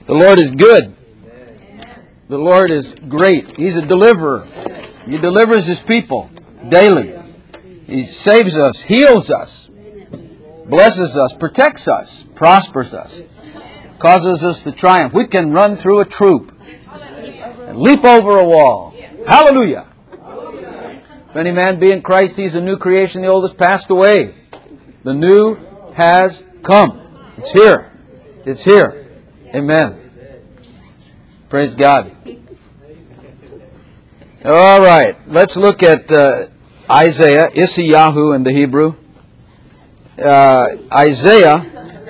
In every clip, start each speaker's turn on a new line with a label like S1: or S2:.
S1: The Lord is good. The Lord is great. He's a deliverer. He delivers His people daily. He saves us, heals us, blesses us, protects us, prospers us, causes us to triumph. We can run through a troop and leap over a wall. Hallelujah! If any man be in Christ, he's a new creation. The old has passed away. The new has come. It's here. It's here. Amen. Praise God. All right. Let's look at Isaiah, Isiyahu in the Hebrew. Isaiah,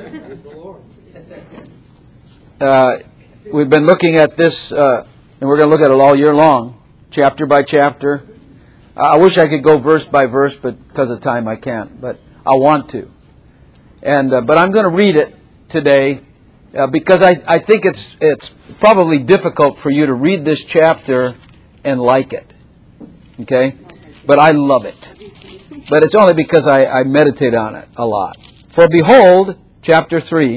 S1: we've been looking at this, and we're going to look at it all year long, chapter by chapter. I wish I could go verse by verse, but because of time I can't. But I want to. But I'm going to read it today because I think it's probably difficult for you to read this chapter and like it. Okay? But I love it. But it's only because I meditate on it a lot. For behold, chapter 3,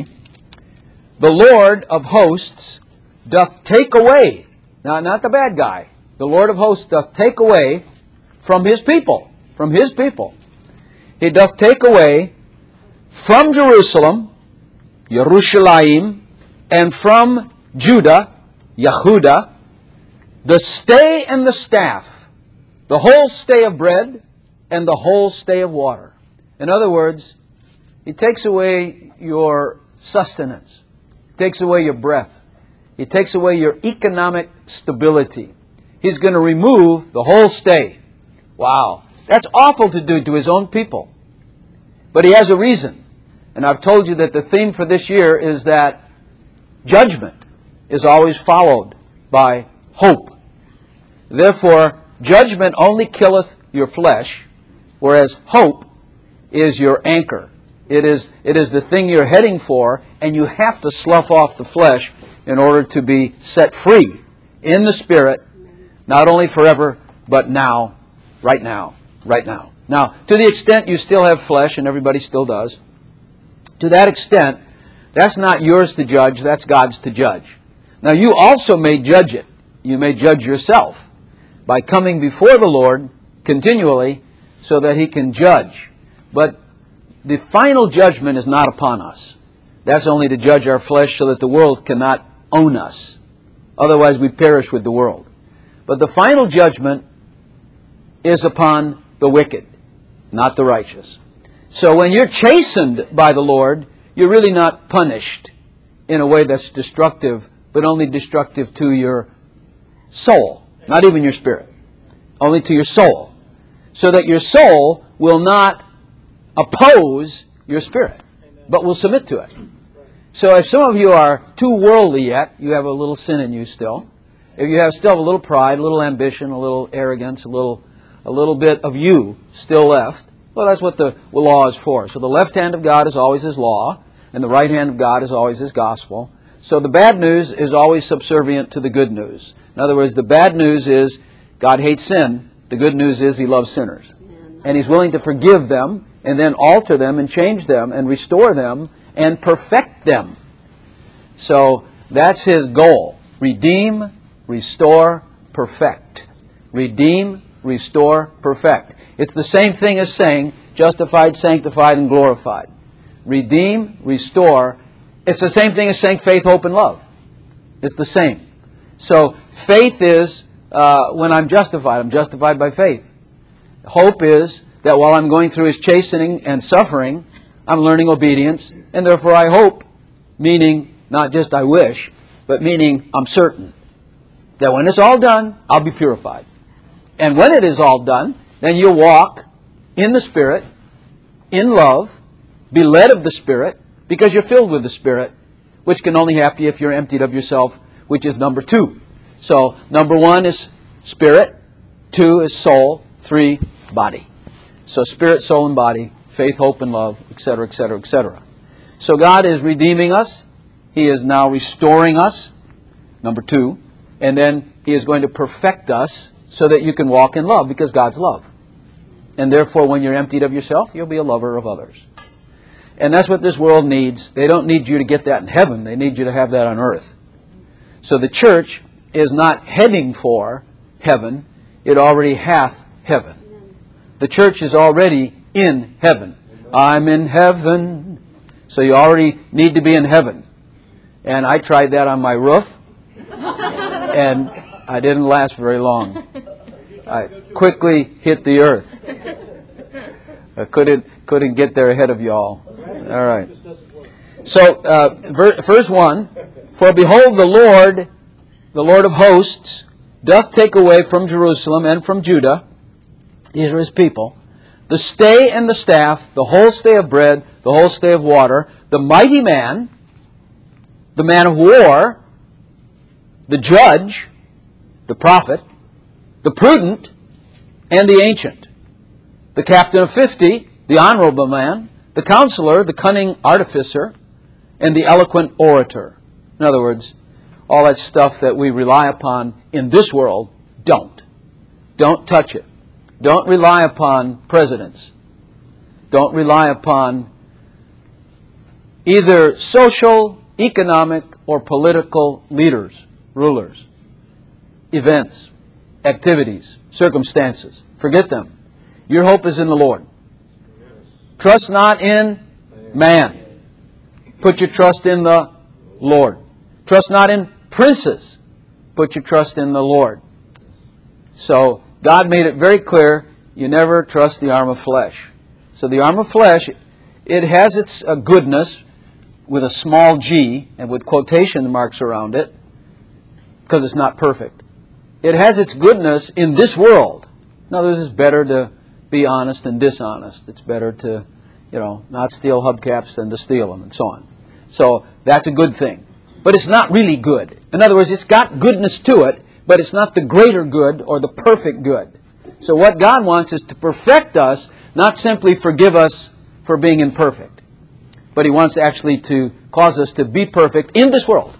S1: the Lord of hosts doth take away, now not the bad guy, the Lord of hosts doth take away from His people. From His people. He doth take away from Jerusalem, Yerushalayim, and from Judah, Yehuda, the stay and the staff, the whole stay of bread and the whole stay of water. In other words, He takes away your sustenance. He takes away your breath. He takes away your economic stability. He's going to remove the whole stay. Wow. That's awful to do to His own people. But He has a reason. And I've told you that the theme for this year is that judgment is always followed by hope. Therefore, judgment only killeth your flesh, whereas hope is your anchor. It is the thing you're heading for, and you have to slough off the flesh in order to be set free in the Spirit, not only forever, but now, right now, right now. Now, to the extent you still have flesh, and everybody still does, to that extent, that's not yours to judge, that's God's to judge. Now, you also may judge it. You may judge yourself by coming before the Lord continually so that He can judge. But the final judgment is not upon us. That's only to judge our flesh so that the world cannot own us. Otherwise, we perish with the world. But the final judgment is upon the wicked, not the righteous. So when you're chastened by the Lord, you're really not punished in a way that's destructive, but only destructive to your soul, not even your spirit, only to your soul, so that your soul will not oppose your spirit, but will submit to it. So if some of you are too worldly yet, you have a little sin in you still. If you still have a little pride, a little ambition, a little arrogance, a little bit of you still left, well, that's what the law is for. So the left hand of God is always His law, and the right hand of God is always His gospel. So the bad news is always subservient to the good news. In other words, the bad news is God hates sin. The good news is He loves sinners. And He's willing to forgive them, and then alter them, and change them, and restore them, and perfect them. So that's His goal. Redeem, restore, perfect. Redeem, restore, perfect. It's the same thing as saying justified, sanctified, and glorified. Redeem, restore. It's the same thing as saying faith, hope, and love. It's the same. So faith is when I'm justified by faith. Hope is that while I'm going through His chastening and suffering, I'm learning obedience, and therefore I hope, meaning not just I wish, but meaning I'm certain that when it's all done, I'll be purified. And when it is all done, then you'll walk in the Spirit, in love, be led of the Spirit, because you're filled with the Spirit, which can only happen if you're emptied of yourself, which is number 2. So, number 1 is Spirit, 2 is soul, 3, body. So, Spirit, soul, and body, faith, hope, and love, etc., etc., etc. So, God is redeeming us. He is now restoring us, number 2. And then He is going to perfect us so that you can walk in love, because God's love. And therefore, when you're emptied of yourself, you'll be a lover of others. And that's what this world needs. They don't need you to get that in heaven. They need you to have that on earth. So the church is not heading for heaven. It already hath heaven. The church is already in heaven. I'm in heaven. So you already need to be in heaven. And I tried that on my roof, and I didn't last very long. I quickly hit the earth. I couldn't get there ahead of y'all. All right. So, verse 1, for behold, the Lord of hosts, doth take away from Jerusalem and from Judah, these are His people, the stay and the staff, the whole stay of bread, the whole stay of water, the mighty man, the man of war, the judge, the prophet, the prudent, and the ancient, the captain of 50, the honorable man, the counselor, the cunning artificer, and the eloquent orator. In other words, all that stuff that we rely upon in this world, don't. Don't touch it. Don't rely upon presidents. Don't rely upon either social, economic, or political leaders, rulers, events, activities, circumstances. Forget them. Your hope is in the Lord. Trust not in man. Put your trust in the Lord. Trust not in princes. Put your trust in the Lord. So God made it very clear, you never trust the arm of flesh. So the arm of flesh, it has its goodness with a small g and with quotation marks around it because it's not perfect. It has its goodness in this world. In other words, it's better to be honest than dishonest. It's better to, not steal hubcaps than to steal them and so on. So that's a good thing. But it's not really good. In other words, it's got goodness to it, but it's not the greater good or the perfect good. So what God wants is to perfect us, not simply forgive us for being imperfect, but He wants actually to cause us to be perfect in this world.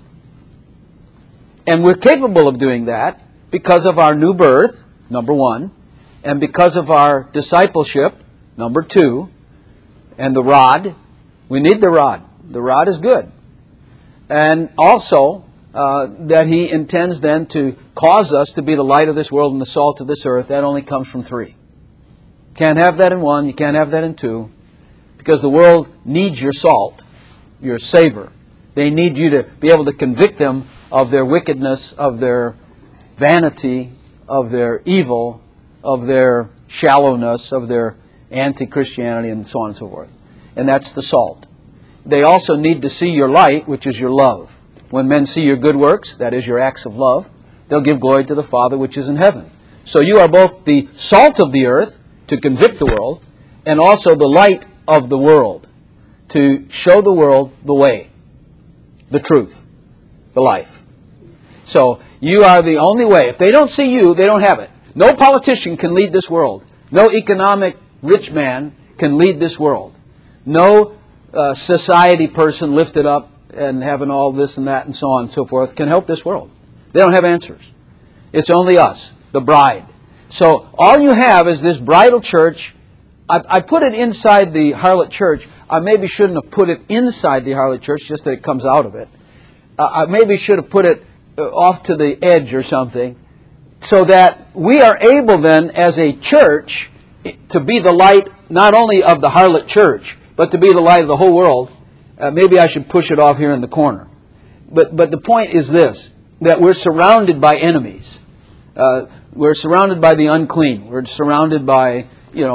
S1: And we're capable of doing that because of our new birth, number one, and because of our discipleship, number two, and the rod. We need the rod. The rod is good. And also that He intends then to cause us to be the light of this world and the salt of this earth. That only comes from three. Can't have that in one. You can't have that in two. Because the world needs your salt, your savor. They need you to be able to convict them of their wickedness, of their vanity, of their evil, of their shallowness, of their anti-Christianity, and so on and so forth. And that's the salt. They also need to see your light, which is your love. When men see your good works, that is your acts of love, they'll give glory to the Father which is in heaven. So you are both the salt of the earth to convict the world, and also the light of the world to show the world the way, the truth, the life. So you are the only way. If they don't see you, they don't have it. No politician can lead this world. No economic rich man can lead this world. No society person lifted up and having all this and that and so on and so forth can help this world. They don't have answers. It's only us, the bride. So all you have is this bridal church. I put it inside the harlot church. I maybe shouldn't have put it inside the harlot church, just that it comes out of it. I maybe should have put it off to the edge or something, so that we are able then as a church to be the light not only of the harlot church, but to be the light of the whole world. Maybe I should push it off here in the corner. But the point is this, that we're surrounded by enemies. We're surrounded by the unclean. We're surrounded by,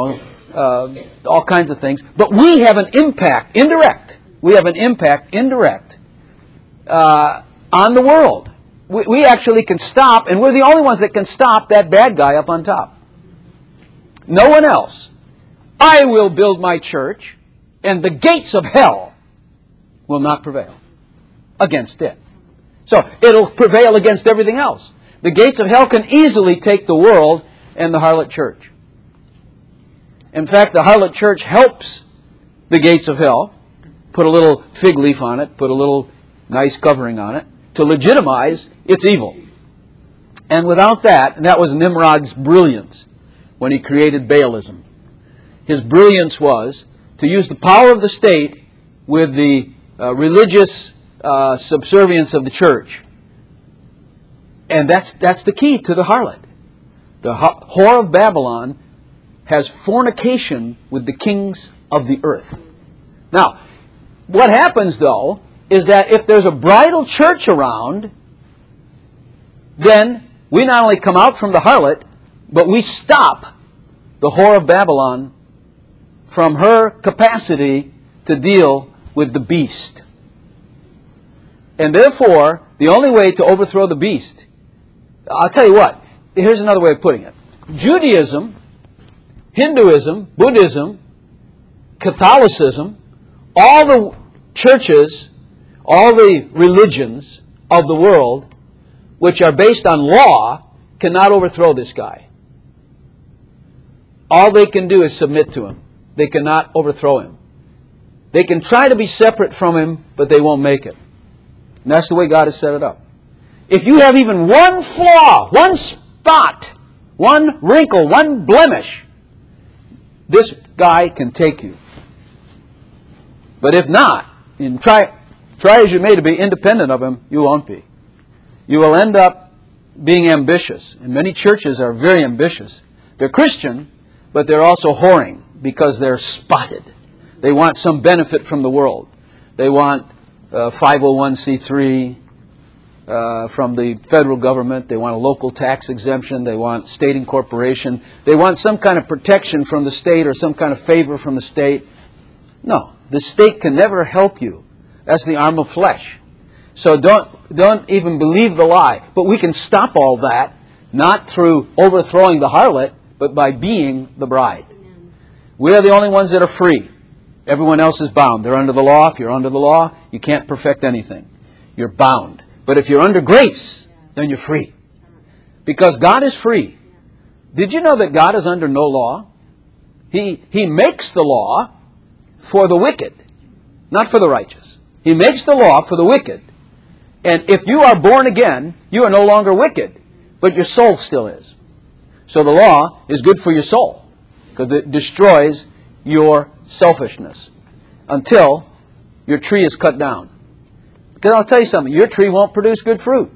S1: all kinds of things. But we have an impact, indirect. We have an impact, indirect, on the world. We actually can stop, and we're the only ones that can stop that bad guy up on top. No one else. I will build my church, and the gates of hell will not prevail against it. So it'll prevail against everything else. The gates of hell can easily take the world and the harlot church. In fact, the harlot church helps the gates of hell, put a little fig leaf on it, put a little nice covering on it, to legitimize its evil. And without that, and that was Nimrod's brilliance when he created Baalism. His brilliance was to use the power of the state with the religious subservience of the church And that's the key to the harlot. The whore of Babylon has fornication with the kings of the earth. Now, what happens, though, is that if there's a bridal church around, then we not only come out from the harlot, but we stop the whore of Babylon from her capacity to deal with the beast. And therefore, the only way to overthrow the beast, I'll tell you what, here's another way of putting it. Judaism, Hinduism, Buddhism, Catholicism, all the churches, all the religions of the world, which are based on law, cannot overthrow this guy. All they can do is submit to him. They cannot overthrow him. They can try to be separate from him, but they won't make it. And that's the way God has set it up. If you have even one flaw, one spot, one wrinkle, one blemish, this guy can take you. But if not, and try as you may to be independent of him, you won't be. You will end up being ambitious. And many churches are very ambitious. They're Christian, but they're also whoring because they're spotted. They want some benefit from the world. They want 501c3 from the federal government. They want a local tax exemption. They want state incorporation. They want some kind of protection from the state or some kind of favor from the state. No, the state can never help you. That's the arm of flesh. So don't even believe the lie. But we can stop all that, not through overthrowing the harlot, but by being the bride. We are the only ones that are free. Everyone else is bound. They're under the law. If you're under the law, you can't perfect anything. You're bound. But if you're under grace, then you're free. Because God is free. Did you know that God is under no law? He makes the law for the wicked, not for the righteous. He makes the law for the wicked. And if you are born again, you are no longer wicked, but your soul still is. So the law is good for your soul because it destroys your selfishness until your tree is cut down. Because I'll tell you something, your tree won't produce good fruit.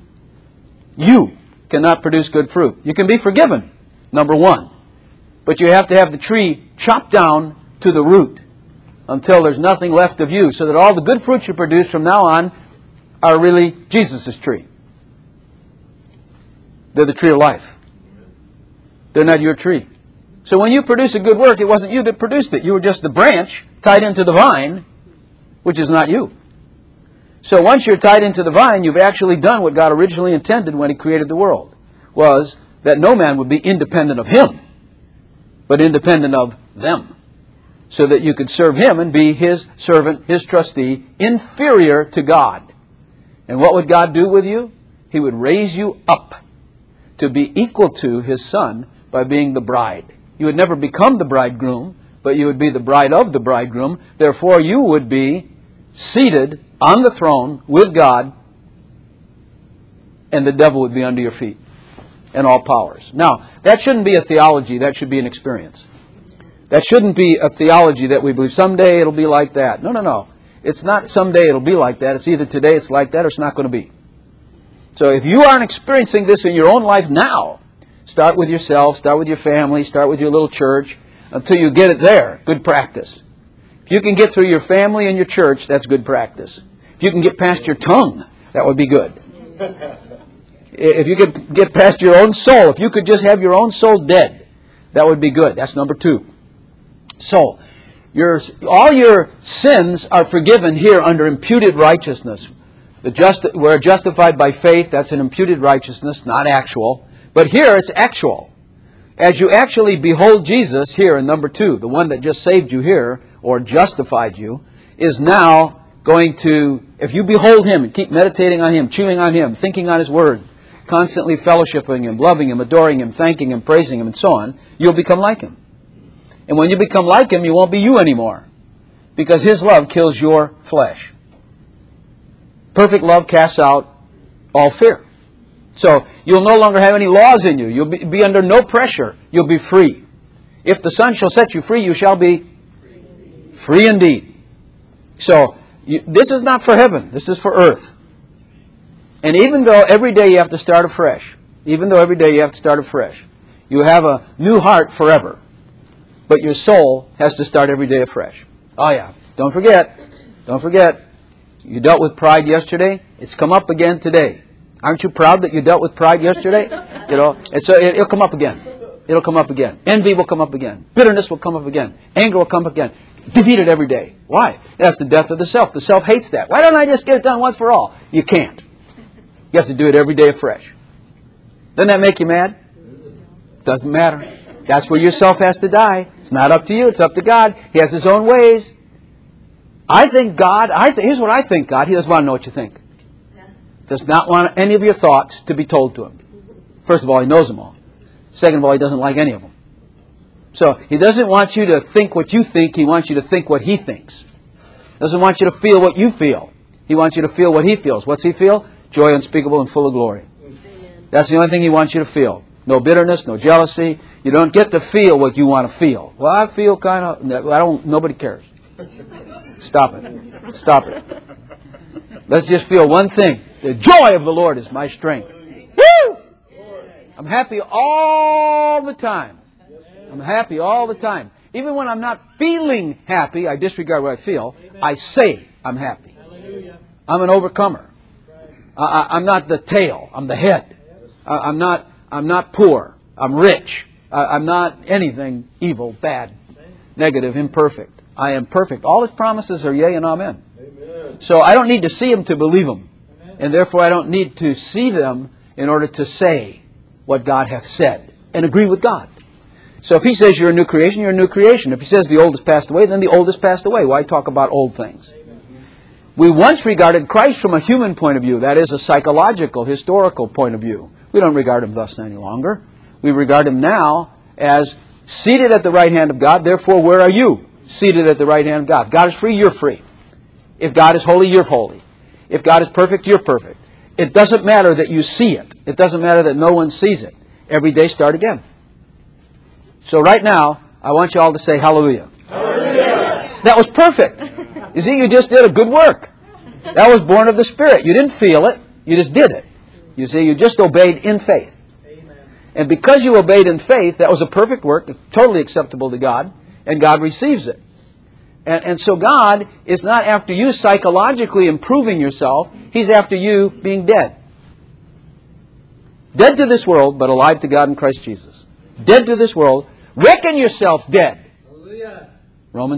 S1: You cannot produce good fruit. You can be forgiven, number one. But you have to have the tree chopped down to the root until there's nothing left of you, so that all the good fruits you produce from now on are really Jesus' tree. They're the tree of life. They're not your tree. So when you produce a good work, it wasn't you that produced it. You were just the branch tied into the vine, which is not you. So once you're tied into the vine, you've actually done what God originally intended when He created the world, was that no man would be independent of Him, but independent of them, so that you could serve Him and be His servant, His trustee, inferior to God. And what would God do with you? He would raise you up to be equal to His Son by being the bride. You would never become the bridegroom, but you would be the bride of the bridegroom. Therefore, you would be seated on the throne with God, and the devil would be under your feet and all powers. Now, that shouldn't be a theology. That should be an experience. That shouldn't be a theology that we believe someday it'll be like that. No, no, no. It's not someday it'll be like that. It's either today it's like that or it's not going to be. So if you aren't experiencing this in your own life now, start with yourself, start with your family, start with your little church, until you get it there. Good practice. If you can get through your family and your church, that's good practice. If you can get past your tongue, that would be good. If you could get past your own soul, if you could just have your own soul dead, that would be good. That's number 2. So, all your sins are forgiven here under imputed righteousness. We're justified by faith. That's an imputed righteousness, not actual. But here it's actual. As you actually behold Jesus here in number 2, the one that just saved you here, or justified you, is now going to, if you behold Him and keep meditating on Him, chewing on Him, thinking on His Word, constantly fellowshipping Him, loving Him, adoring Him, thanking Him, praising Him, and so on, you'll become like Him. And when you become like Him, you won't be you anymore, because His love kills your flesh. Perfect love casts out all fear. So you'll no longer have any laws in you. You'll be under no pressure. You'll be free. If the Son shall set you free, you shall be free indeed. So this is not for heaven. This is for earth. And even though every day you have to start afresh, you have a new heart forever. But your soul has to start every day afresh. Oh yeah. Don't forget. You dealt with pride yesterday. It's come up again today. Aren't you proud that you dealt with pride yesterday? And so it'll come up again. It'll come up again. Envy will come up again. Bitterness will come up again. Anger will come up again. Defeat it every day. Why? That's the death of the self. The self hates that. Why don't I just get it done once for all? You can't. You have to do it every day afresh. Doesn't that make you mad? Doesn't matter. That's where your self has to die. It's not up to you. It's up to God. He has His own ways. I think God, here's what I think God. He doesn't want to know what you think. Does not want any of your thoughts to be told to Him. First of all, He knows them all. Second of all, He doesn't like any of them. So He doesn't want you to think what you think. He wants you to think what He thinks. He doesn't want you to feel what you feel. He wants you to feel what He feels. What's He feel? Joy unspeakable and full of glory. That's the only thing He wants you to feel. No bitterness, no jealousy. You don't get to feel what you want to feel. Well, I feel kind of... Nobody cares. Stop it. Let's just feel one thing. The joy of the Lord is my strength. Woo! I'm happy all the time. Even when I'm not feeling happy, I disregard what I feel. I say I'm happy. I'm an overcomer. I'm not the tail. I'm the head. I'm not poor. I'm rich. I'm not anything evil, bad, negative, imperfect. I am perfect. All His promises are yea and amen. So I don't need to see Him to believe Him. And therefore I don't need to see them in order to say what God hath said and agree with God. So if He says you're a new creation, you're a new creation. If He says the old has passed away, then the old has passed away. Why talk about old things? We once regarded Christ from a human point of view. That is a psychological, historical point of view. We don't regard Him thus any longer. We regard Him now as seated at the right hand of God. Therefore, where are you? Seated at the right hand of God. If God is free, you're free. If God is holy, you're holy. If God is perfect, you're perfect. It doesn't matter that you see it. It doesn't matter that no one sees it. Every day start again. So right now, I want you all to say hallelujah. Hallelujah. That was perfect. You see, you just did a good work. That was born of the Spirit. You didn't feel it. You just did it. You see, you just obeyed in faith. Amen. And because you obeyed in faith, that was a perfect work, totally acceptable to God, and God receives it. And so God is not after you psychologically improving yourself. He's after you being dead. Dead to this world, but alive to God in Christ Jesus. Dead to this world. Reckon yourself dead. Hallelujah. Romans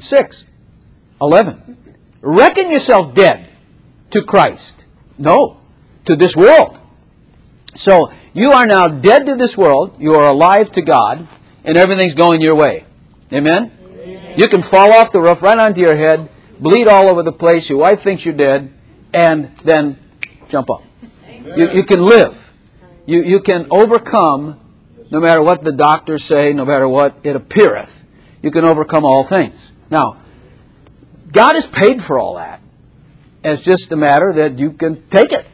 S1: 6:11. Reckon yourself dead to Christ. No, to this world. So you are now dead to this world. You are alive to God. And everything's going your way. Amen? You can fall off the roof right onto your head, bleed all over the place, your wife thinks you're dead, and then jump up. You can live. You can overcome, no matter what the doctors say, no matter what it appeareth. You can overcome all things. Now, God has paid for all that. It's just a matter that you can take it.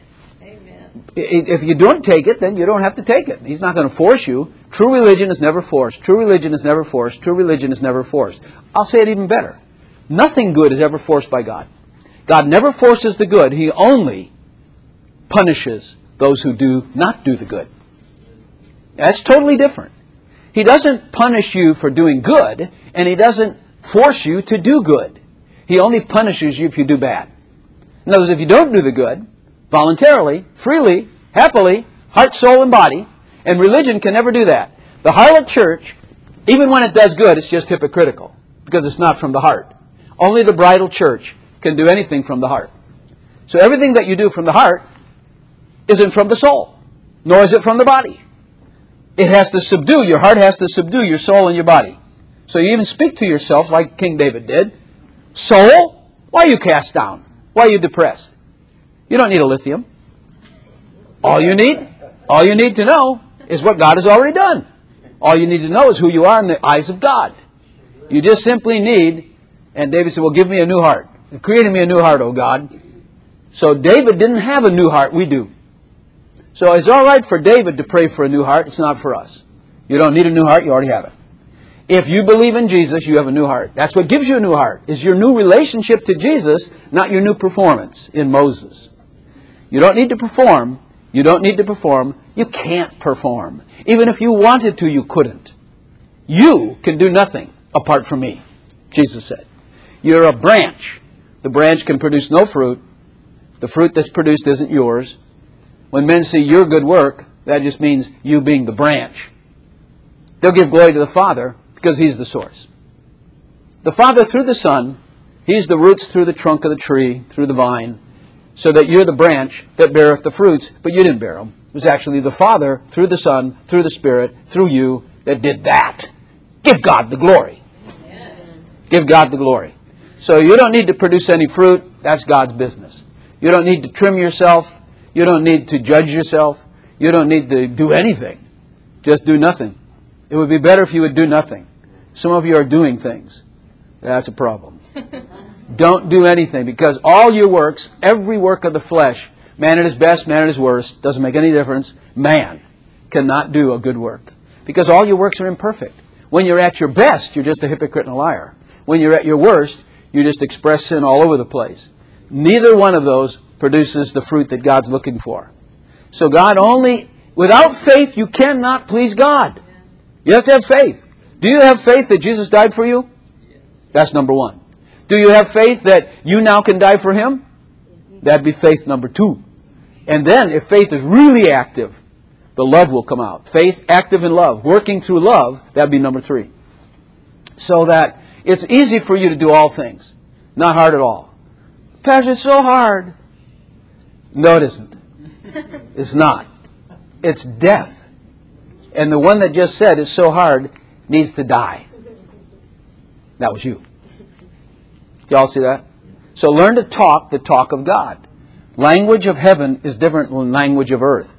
S1: If you don't take it, then you don't have to take it. He's not going to force you. True religion is never forced. True religion is never forced. True religion is never forced. I'll say it even better. Nothing good is ever forced by God. God never forces the good. He only punishes those who do not do the good. That's totally different. He doesn't punish you for doing good, and He doesn't force you to do good. He only punishes you if you do bad. In other words, if you don't do the good, voluntarily, freely, happily, heart, soul, and body, and religion can never do that. The harlot church, even when it does good, it's just hypocritical, because it's not from the heart. Only the bridal church can do anything from the heart. So everything that you do from the heart isn't from the soul, nor is it from the body. It has to subdue, your heart has to subdue your soul and your body. So you even speak to yourself like King David did. Soul, why are you cast down? Why are you depressed? You don't need a lithium. All you need to know is what God has already done. All you need to know is who you are in the eyes of God. You just simply need, and David said, well, give me a new heart. Create in me a new heart, O God. So David didn't have a new heart. We do. So it's all right for David to pray for a new heart. It's not for us. You don't need a new heart. You already have it. If you believe in Jesus, you have a new heart. That's what gives you a new heart, is your new relationship to Jesus, not your new performance in Moses. You don't need to perform You don't need to perform. You can't perform. Even if you wanted to, you couldn't. You can do nothing apart from me, Jesus said. You're a branch. The branch can produce no fruit. The fruit that's produced isn't yours. When men see your good work, that just means you being the branch. They'll give glory to the Father because He's the source. The Father through the Son, He's the roots through the trunk of the tree, through the vine, so that you're the branch that beareth the fruits, but you didn't bear them. It was actually the Father through the Son, through the Spirit, through you that did that. Give God the glory. Give God the glory. So you don't need to produce any fruit. That's God's business. You don't need to trim yourself. You don't need to judge yourself. You don't need to do anything. Just do nothing. It would be better if you would do nothing. Some of you are doing things. That's a problem. Don't do anything, because all your works, every work of the flesh, man at his best, man at his worst, doesn't make any difference. Man cannot do a good work, because all your works are imperfect. When you're at your best, you're just a hypocrite and a liar. When you're at your worst, you just express sin all over the place. Neither one of those produces the fruit that God's looking for. So God only, without faith, you cannot please God. You have to have faith. Do you have faith that Jesus died for you? That's number one. Do you have faith that you now can die for Him? That'd be faith number two. And then, if faith is really active, the love will come out. Faith active in love, working through love, that'd be number three. So that it's easy for you to do all things. Not hard at all. Pastor, it's so hard. No, it isn't. It's not. It's death. And the one that just said it's so hard needs to die. That was you. Do y'all see that? So learn to talk the talk of God. Language of heaven is different than language of earth.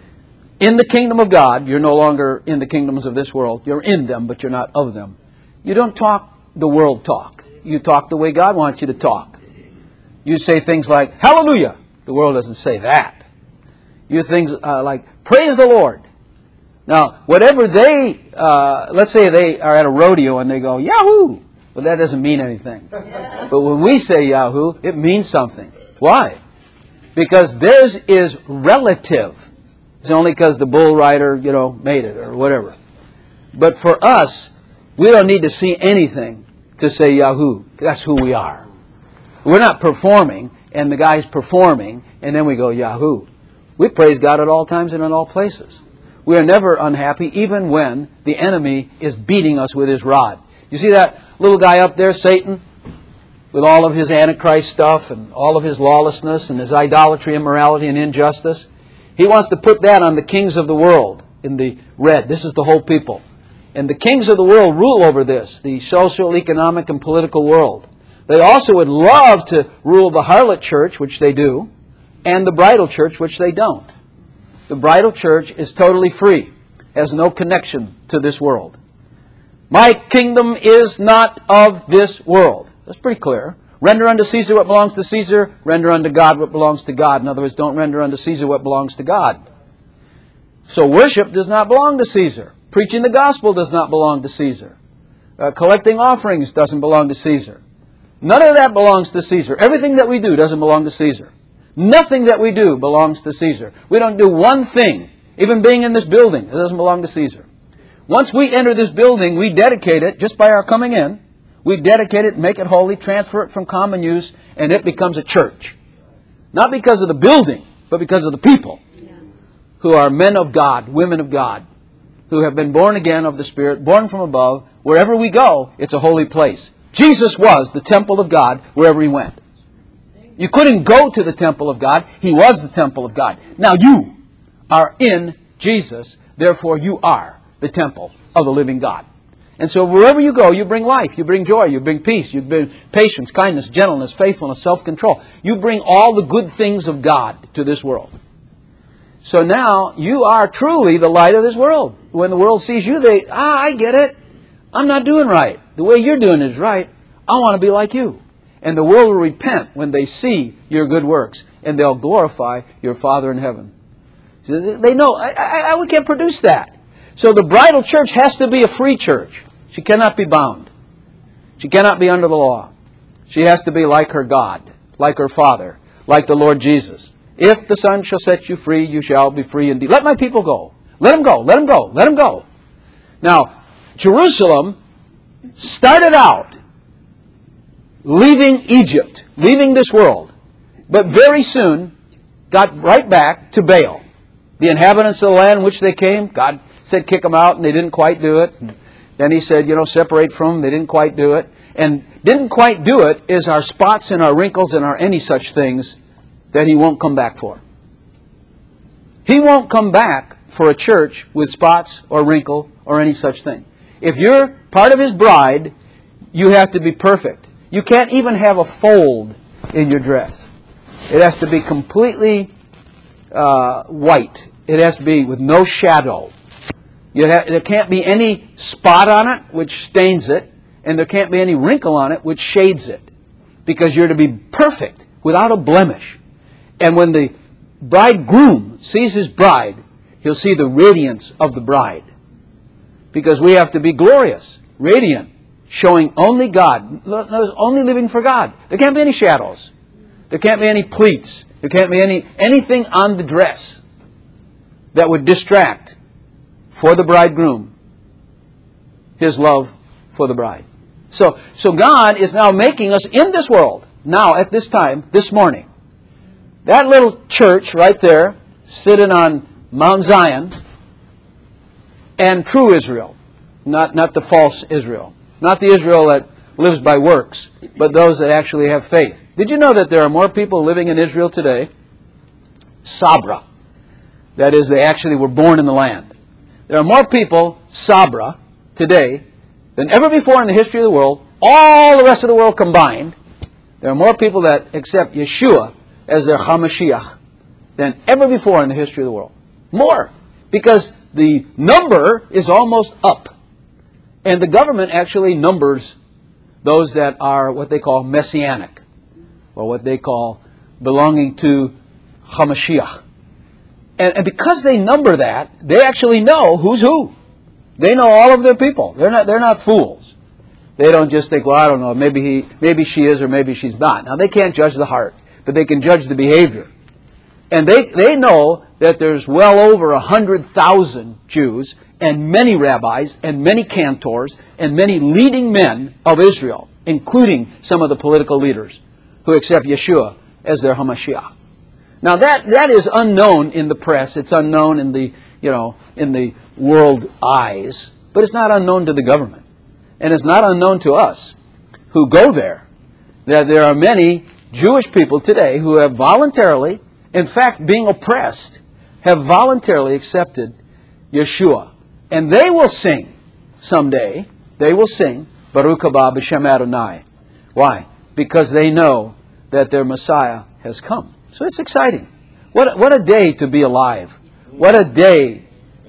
S1: In the kingdom of God, you're no longer in the kingdoms of this world. You're in them, but you're not of them. You don't talk the world talk. You talk the way God wants you to talk. You say things like, hallelujah. The world doesn't say that. You things like, praise the Lord. Now, whatever they, let's say they are at a rodeo and they go, Yahoo! Well, that doesn't mean anything. But when we say Yahoo, it means something. Why? Because theirs is relative. It's only because the bull rider, made it or whatever. But for us, we don't need to see anything to say Yahoo. That's who we are. We're not performing, and the guy's performing, and then we go Yahoo. We praise God at all times and in all places. We are never unhappy, even when the enemy is beating us with his rod. You see that little guy up there, Satan, with all of his Antichrist stuff and all of his lawlessness and his idolatry, immorality, and injustice? He wants to put that on the kings of the world in the red. This is the whole people. And the kings of the world rule over this, the social, economic, and political world. They also would love to rule the harlot church, which they do, and the bridal church, which they don't. The bridal church is totally free, has no connection to this world. My kingdom is not of this world. That's pretty clear. Render unto Caesar what belongs to Caesar. Render unto God what belongs to God. In other words, don't render unto Caesar what belongs to God. So worship does not belong to Caesar. Preaching the gospel does not belong to Caesar. Collecting offerings doesn't belong to Caesar. None of that belongs to Caesar. Everything that we do doesn't belong to Caesar. Nothing that we do belongs to Caesar. We don't do one thing, even being in this building, it doesn't belong to Caesar. Once we enter this building, we dedicate it, just by our coming in, we dedicate it, make it holy, transfer it from common use, and it becomes a church. Not because of the building, but because of the people who are men of God, women of God, who have been born again of the Spirit, born from above. Wherever we go, it's a holy place. Jesus was the temple of God wherever He went. You couldn't go to the temple of God. He was the temple of God. Now you are in Jesus, therefore you are the temple of the living God. And so wherever you go, you bring life, you bring joy, you bring peace, you bring patience, kindness, gentleness, faithfulness, self-control. You bring all the good things of God to this world. So now you are truly the light of this world. When the world sees you, I get it. I'm not doing right. The way you're doing is right. I want to be like you. And the world will repent when they see your good works, and they'll glorify your Father in heaven. So they know, we can't produce that. So the bridal church has to be a free church. She cannot be bound. She cannot be under the law. She has to be like her God, like her Father, like the Lord Jesus. If the Son shall set you free, you shall be free indeed. Let my people go. Let them go. Let them go. Let them go. Now, Jerusalem started out leaving Egypt, leaving this world, but very soon got right back to Baal. The inhabitants of the land in which they came, God said kick them out, and they didn't quite do it. And then He said, separate from them. They didn't quite do it. And didn't quite do it is our spots and our wrinkles and our any such things that He won't come back for. He won't come back for a church with spots or wrinkle or any such thing. If you're part of His bride, you have to be perfect. You can't even have a fold in your dress. It has to be completely white. It has to be with no shadow. There can't be any spot on it which stains it, and there can't be any wrinkle on it which shades it, because you're to be perfect, without a blemish. And when the bridegroom sees his bride, he'll see the radiance of the bride, because we have to be glorious, radiant, showing only God, only living for God. There can't be any shadows. There can't be any pleats. There can't be anything on the dress that would distract for the bridegroom His love for the bride. So God is now making us in this world, now at this time, this morning. That little church right there, sitting on Mount Zion, and true Israel, not the false Israel. Not the Israel that lives by works, but those that actually have faith. Did you know that there are more people living in Israel today? Sabra. That is, they actually were born in the land. There are more people, Sabra, today, than ever before in the history of the world, all the rest of the world combined. There are more people that accept Yeshua as their HaMashiach than ever before in the history of the world. More. Because the number is almost up. And the government actually numbers those that are what they call Messianic, or what they call belonging to HaMashiach. And because they number that, they actually know who's who. They know all of their people. They're not fools. They don't just think, well, I don't know, maybe she is or maybe she's not. Now, they can't judge the heart, but they can judge the behavior. And they know that there's well over 100,000 Jews and many rabbis and many cantors and many leading men of Israel, including some of the political leaders who accept Yeshua as their HaMashiach. Now that is unknown in the press. It's unknown in the world eyes, but it's not unknown to the government. And it's not unknown to us who go there, that there are many Jewish people today who have voluntarily, in fact being oppressed, have voluntarily accepted Yeshua. And they will sing someday, Baruch haba b'shem Adonai. Why? Because they know that their Messiah has come. So it's exciting. What a day to be alive. What a day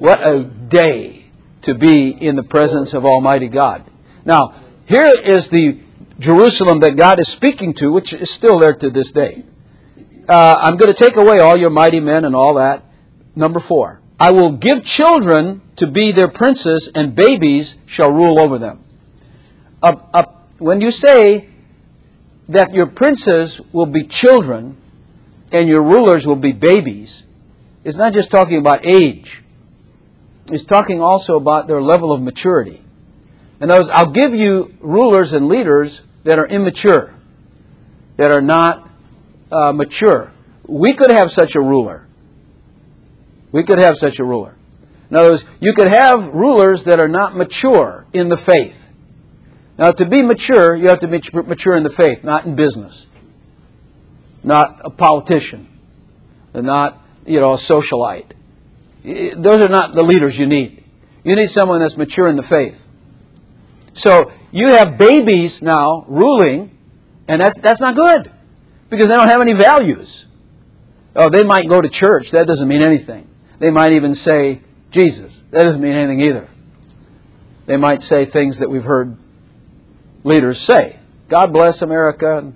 S1: to be in the presence of Almighty God. Now, here is the Jerusalem that God is speaking to, which is still there to this day. I'm going to take away all your mighty men and all that. Number 4. I will give children to be their princes, and babies shall rule over them. When you say that your princes will be children and your rulers will be babies, it's not just talking about age. It's talking also about their level of maturity. In other words, I'll give you rulers and leaders that are immature, that are not mature. We could have such a ruler. We could have such a ruler. In other words, you could have rulers that are not mature in the faith. Now, to be mature, you have to be mature in the faith, not in business. Not a politician. Not, a socialite. Those are not the leaders you need. You need someone that's mature in the faith. So, you have babies now ruling, and that's not good. Because they don't have any values. Oh, they might go to church. That doesn't mean anything. They might even say Jesus. That doesn't mean anything either. They might say things that we've heard leaders say. God bless America.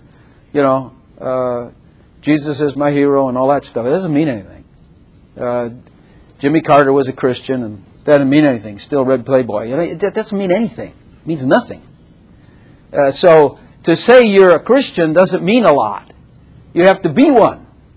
S1: Jesus is my hero and all that stuff. It doesn't mean anything. Jimmy Carter was a Christian and that doesn't mean anything. Still read Playboy. It doesn't mean anything. It means nothing. So to say you're a Christian doesn't mean a lot. You have to be one.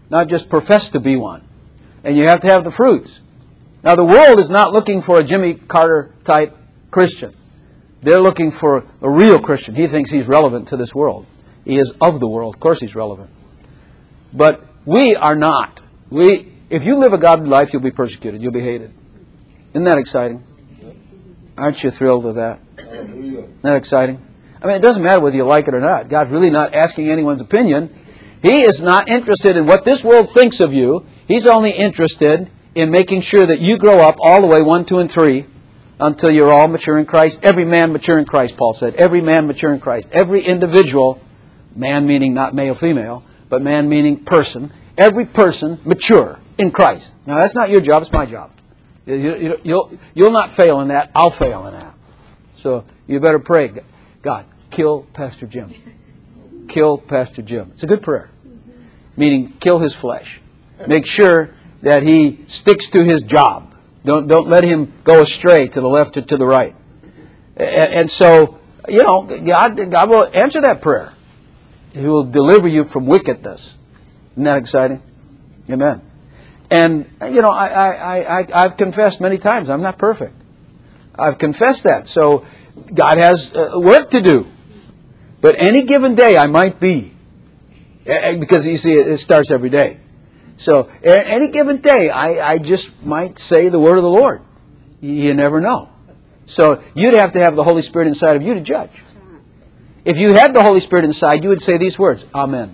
S1: not just profess to be one. And you have to have the fruits. Now, the world is not looking for a Jimmy Carter type Christian. They're looking for a real Christian. He thinks he's relevant to this world. He is of the world. Of course he's relevant. But we are not. If you live a godly life, you'll be persecuted. You'll be hated. Isn't that exciting? Aren't you thrilled with that? Isn't that exciting? I mean, it doesn't matter whether you like it or not. God's really not asking anyone's opinion. He is not interested in what this world thinks of you. He's only interested in making sure that you grow up all the way 1, 2, and 3 until you're all mature in Christ. Every man mature in Christ, Paul said. Every man mature in Christ. Every individual, man meaning not male, female, but man meaning person. Every person mature in Christ. Now, that's not your job. It's my job. You'll not fail in that. I'll fail in that. So you better pray, God, kill Pastor Jim. Kill Pastor Jim. It's a good prayer. Meaning, kill his flesh. Make sure that he sticks to his job. Don't let him go astray to the left or to the right. And so, God will answer that prayer. He will deliver you from wickedness. Isn't that exciting? Amen. And, I've confessed many times, I'm not perfect. I've confessed that. So, God has work to do. But any given day, I might be. Because, you see, it starts every day. So, any given day, I just might say the word of the Lord. You never know. So, you'd have to have the Holy Spirit inside of you to judge. If you had the Holy Spirit inside, you would say these words, Amen.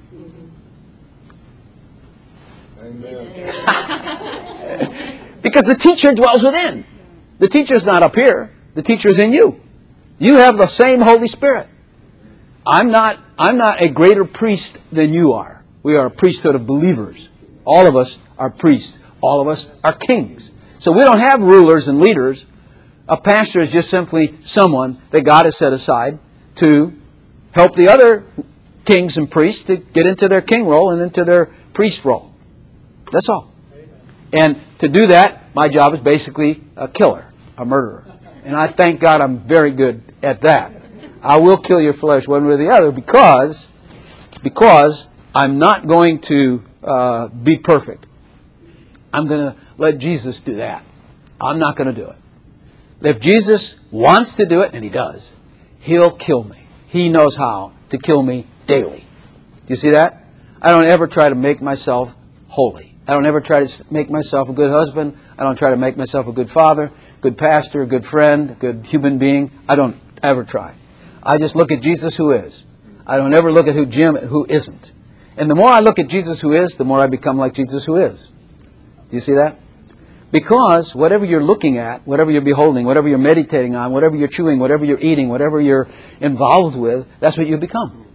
S1: Because the teacher dwells within. The teacher's not up here. The teacher's in you. You have the same Holy Spirit. I'm not a greater priest than you are. We are a priesthood of believers. All of us are priests. All of us are kings. So we don't have rulers and leaders. A pastor is just simply someone that God has set aside to help the other kings and priests to get into their king role and into their priest role. That's all. And to do that, my job is basically a killer, a murderer. And I thank God I'm very good at that. I will kill your flesh one way or the other because I'm not going to be perfect. I'm going to let Jesus do that. I'm not going to do it. If Jesus wants to do it, and He does, He'll kill me. He knows how to kill me daily. Do you see that? I don't ever try to make myself holy. I don't ever try to make myself a good husband. I don't try to make myself a good father, good pastor, a good friend, a good human being. I don't ever try. I just look at Jesus who is. I don't ever look at who isn't. And the more I look at Jesus who is, the more I become like Jesus who is. Do you see that? Because whatever you're looking at, whatever you're beholding, whatever you're meditating on, whatever you're chewing, whatever you're eating, whatever you're involved with, that's what you become.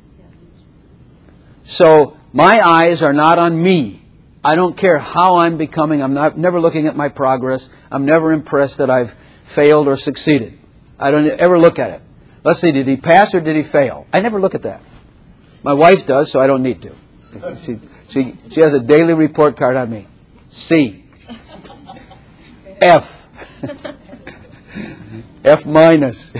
S1: So my eyes are not on me. I don't care how I'm becoming. I'm never looking at my progress. I'm never impressed that I've failed or succeeded. I don't ever look at it. Let's see, did he pass or did he fail? I never look at that. My wife does, so I don't need to. She has a daily report card on me. C. F. F minus.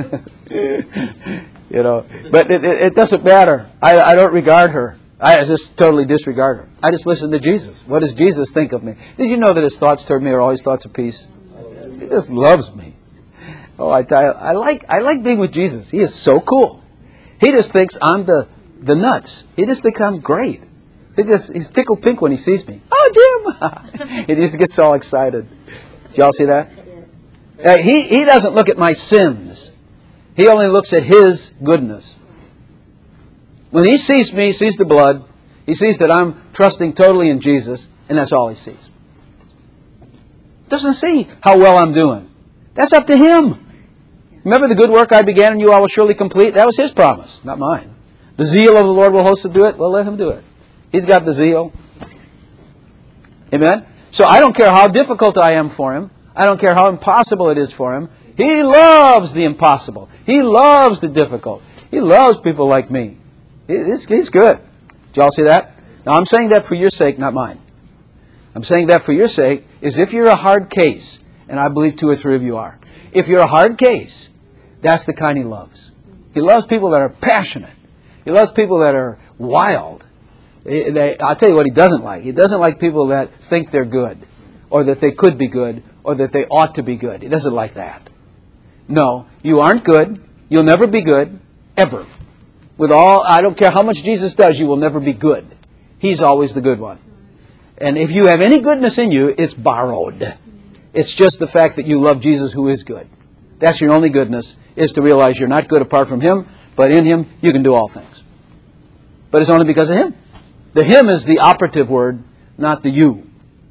S1: But it doesn't matter. I don't regard her. I just totally disregard her. I just listen to Jesus. What does Jesus think of me? Did you know that His thoughts toward me are always thoughts of peace? He just loves me. Oh, I tell you, I like being with Jesus. He is so cool. He just thinks I'm the nuts. He just thinks I'm great. He's tickled pink when he sees me. Oh, Jim! He just gets all excited. Did y'all see that? He doesn't look at my sins. He only looks at His goodness. When He sees me, He sees the blood. He sees that I'm trusting totally in Jesus, and that's all He sees. Doesn't see how well I'm doing. That's up to Him. Remember the good work I began in you I will surely complete? That was His promise, not mine. The zeal of the Lord will host to do it. Well, let Him do it. He's got the zeal. Amen? So I don't care how difficult I am for Him. I don't care how impossible it is for Him. He loves the impossible. He loves the difficult. He loves people like me. He's good. Did y'all see that? Now I'm saying that for your sake, not mine. I'm saying that for your sake is if you're a hard case, and I believe 2 or 3 of you are. If you're a hard case, that's the kind He loves. He loves people that are passionate. He loves people that are wild. I'll tell you what he doesn't like. He doesn't like people that think they're good, or that they could be good, or that they ought to be good. He doesn't like that. No, you aren't good. You'll never be good, ever. I don't care how much Jesus does, you will never be good. He's always the good one. And if you have any goodness in you, it's borrowed. It's just the fact that you love Jesus who is good. That's your only goodness, is to realize you're not good apart from Him, but in Him you can do all things. But it's only because of Him. The Him is the operative word, not the you.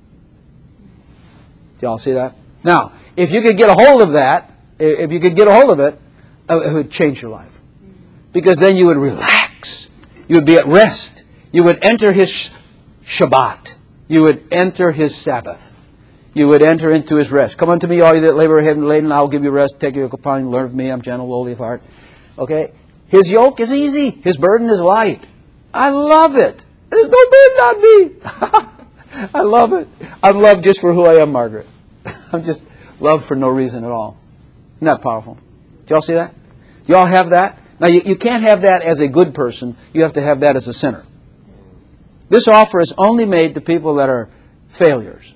S1: Do y'all see that? Now, if you could get a hold of that, if you could get a hold of it, it would change your life. Because then you would relax. You would be at rest. You would enter His Shabbat. You would enter His Sabbath. You would enter into His rest. Come unto me, all you that labor heavy laden, I will give you rest. Take your yoke upon you, learn of me. I'm gentle, lowly of heart. Okay? His yoke is easy. His burden is light. I love it. There's no burden on me. I love it. I'm loved just for who I am, Margaret. I'm just loved for no reason at all. Isn't that powerful? Do y'all see that? Do y'all have that? Now, you can't have that as a good person. You have to have that as a sinner. This offer is only made to people that are failures.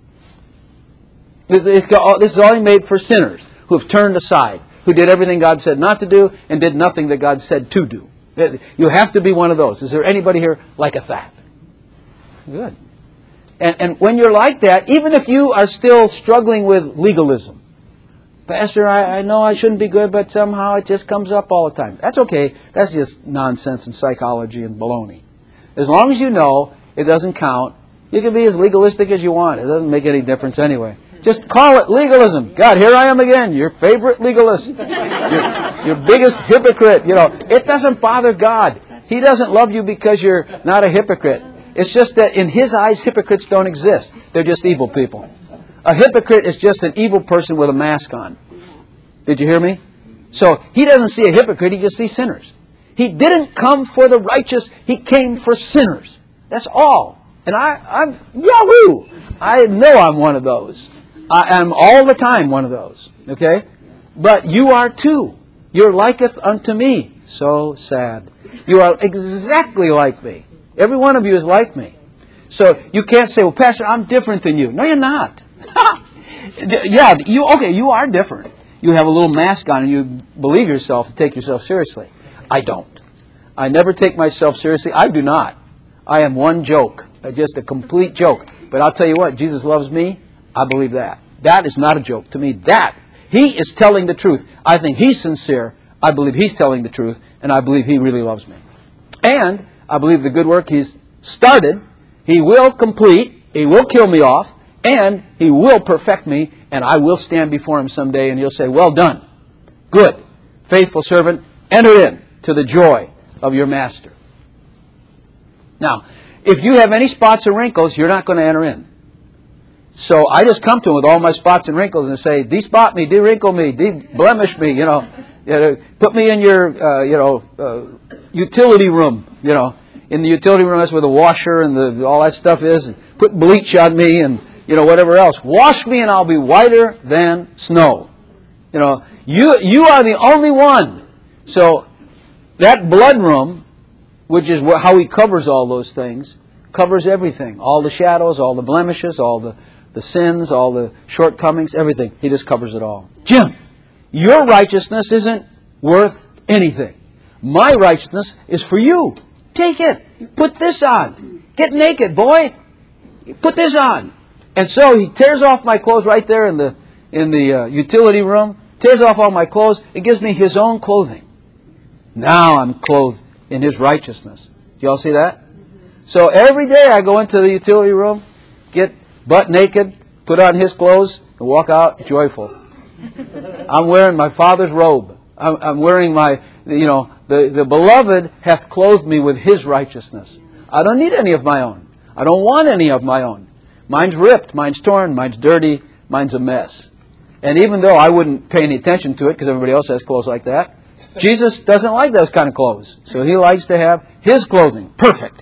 S1: This is only made for sinners who have turned aside, who did everything God said not to do and did nothing that God said to do. You have to be one of those. Is there anybody here like that? Good. And when you're like that, even if you are still struggling with legalism, Pastor, I know I shouldn't be good, but somehow it just comes up all the time. That's okay. That's just nonsense and psychology and baloney. As long as you know it doesn't count, you can be as legalistic as you want. It doesn't make any difference anyway. Just call it legalism. God, here I am again, your favorite legalist, your biggest hypocrite. It doesn't bother God. He doesn't love you because you're not a hypocrite. It's just that in His eyes, hypocrites don't exist. They're just evil people. A hypocrite is just an evil person with a mask on. Did you hear me? So He doesn't see a hypocrite, He just sees sinners. He didn't come for the righteous, He came for sinners. That's all. And I'm Yahoo! I know I'm one of those. I am all the time one of those. Okay? But you are too. You're liketh unto me. So sad. You are exactly like me. Every one of you is like me. So you can't say, well, Pastor, I'm different than you. No, you're not. Yeah, you are different. You have a little mask on and you believe yourself and take yourself seriously. I don't. I never take myself seriously. I do not. I am one joke, just a complete joke. But I'll tell you what, Jesus loves me. I believe that. That is not a joke to me. That, He is telling the truth. I think He's sincere. I believe He's telling the truth. And I believe He really loves me. And I believe the good work He's started, He will complete. He will kill me off. And He will perfect me. And I will stand before Him someday and He'll say, well done. Good. Faithful servant. Enter in to the joy of your master. Now, if you have any spots or wrinkles, you're not going to enter in. So I just come to Him with all my spots and wrinkles and say, de-spot me, de-wrinkle me, de-blemish me, put me in your, utility room, In the utility room, that's where the washer and all that stuff is. And put bleach on me and, whatever else. Wash me and I'll be whiter than snow. You are the only one. So that blood room, which is how He covers all those things, covers everything. All the shadows, all the blemishes, all the sins, all the shortcomings, everything. He just covers it all. Jim, your righteousness isn't worth anything. My righteousness is for you. Take it. Put this on. Get naked, boy. Put this on. And so He tears off my clothes right there in the utility room. Tears off all my clothes and gives me His own clothing. Now I'm clothed in His righteousness. Do y'all see that? So every day I go into the utility room, get butt naked, put on His clothes, and walk out joyful. I'm wearing my Father's robe. I'm wearing my, the Beloved hath clothed me with His righteousness. I don't need any of my own. I don't want any of my own. Mine's ripped, mine's torn, mine's dirty, mine's a mess. And even though I wouldn't pay any attention to it because everybody else has clothes like that, Jesus doesn't like those kind of clothes. So He likes to have His clothing. Perfect.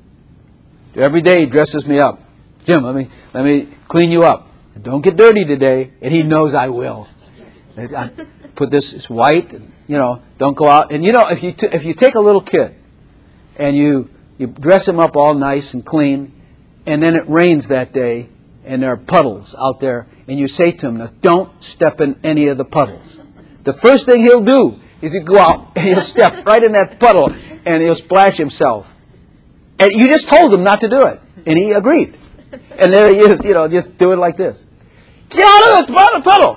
S1: Every day He dresses me up. Jim, let me clean you up. Don't get dirty today. And He knows I will. I put this, it's white. And, don't go out. And if you take a little kid and you You dress them up all nice and clean, and then it rains that day, and there are puddles out there, and you say to him, now don't step in any of the puddles. The first thing he'll do is he'll go out, and he'll step right in that puddle, and he'll splash himself. And you just told him not to do it, and he agreed. And there he is, just doing like this. Get out of the puddle!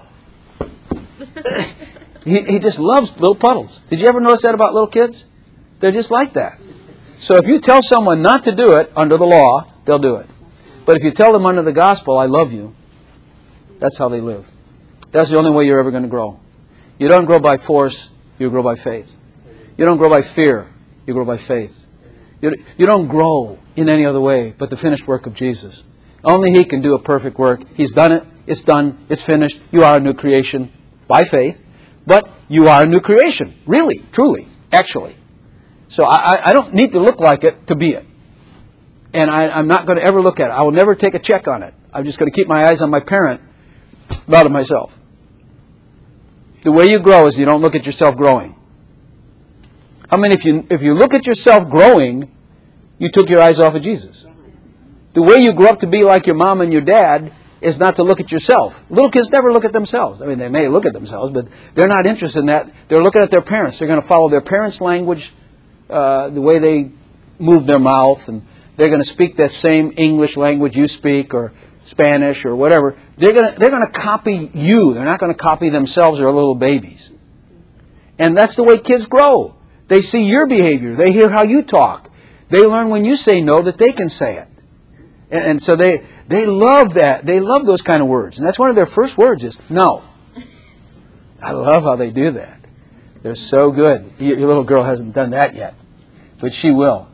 S1: He just loves little puddles. Did you ever notice that about little kids? They're just like that. So if you tell someone not to do it under the law, they'll do it. But if you tell them under the gospel, I love you, that's how they live. That's the only way you're ever going to grow. You don't grow by force, you grow by faith. You don't grow by fear, you grow by faith. You don't grow in any other way but the finished work of Jesus. Only He can do a perfect work. He's done it, it's done, it's finished. You are a new creation by faith, but you are a new creation, really, truly, actually. So I don't need to look like it to be it. And I'm not going to ever look at it. I will never take a check on it. I'm just going to keep my eyes on my parent, not on myself. The way you grow is you don't look at yourself growing. I mean, if you look at yourself growing, you took your eyes off of Jesus. The way you grow up to be like your mom and your dad is not to look at yourself. Little kids never look at themselves. I mean, they may look at themselves, but they're not interested in that. They're looking at their parents. They're going to follow their parents' language, the way they move their mouth, and they're going to speak that same English language you speak, or Spanish, or whatever. They're going to copy you. They're not going to copy themselves or little babies. And that's the way kids grow. They see your behavior. They hear how you talk. They learn when you say no that they can say it. And so they love that. They love those kind of words. And that's one of their first words is no. I love how they do that. They're so good. Your little girl hasn't done that yet, but she will.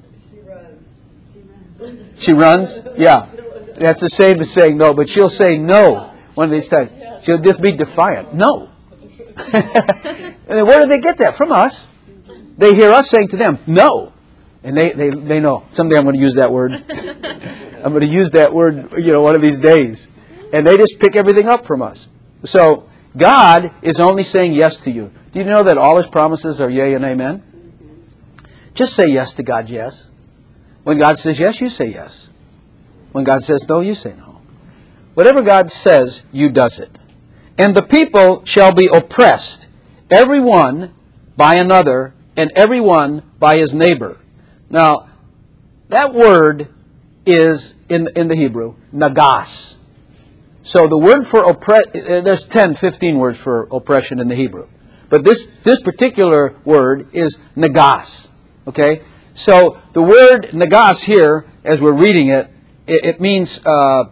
S1: She runs? Yeah. That's the same as saying no, but she'll say no one of these times. She'll just be defiant. No. And where do they get that? From us. They hear us saying to them, no. And they know. Someday I'm going to use that word. I'm going to use that word, one of these days. And they just pick everything up from us. So God is only saying yes to you. Do you know that all His promises are yea and amen? Just say yes to God, yes. When God says yes, you say yes. When God says no, you say no. Whatever God says, you does it. And the people shall be oppressed, every one by another, and every one by his neighbor. Now, that word is, in the Hebrew, nagas. So the word for there's 10, 15 words for oppression in the Hebrew. But this particular word is nagas. Okay? So the word nagas here, as we're reading it, it means to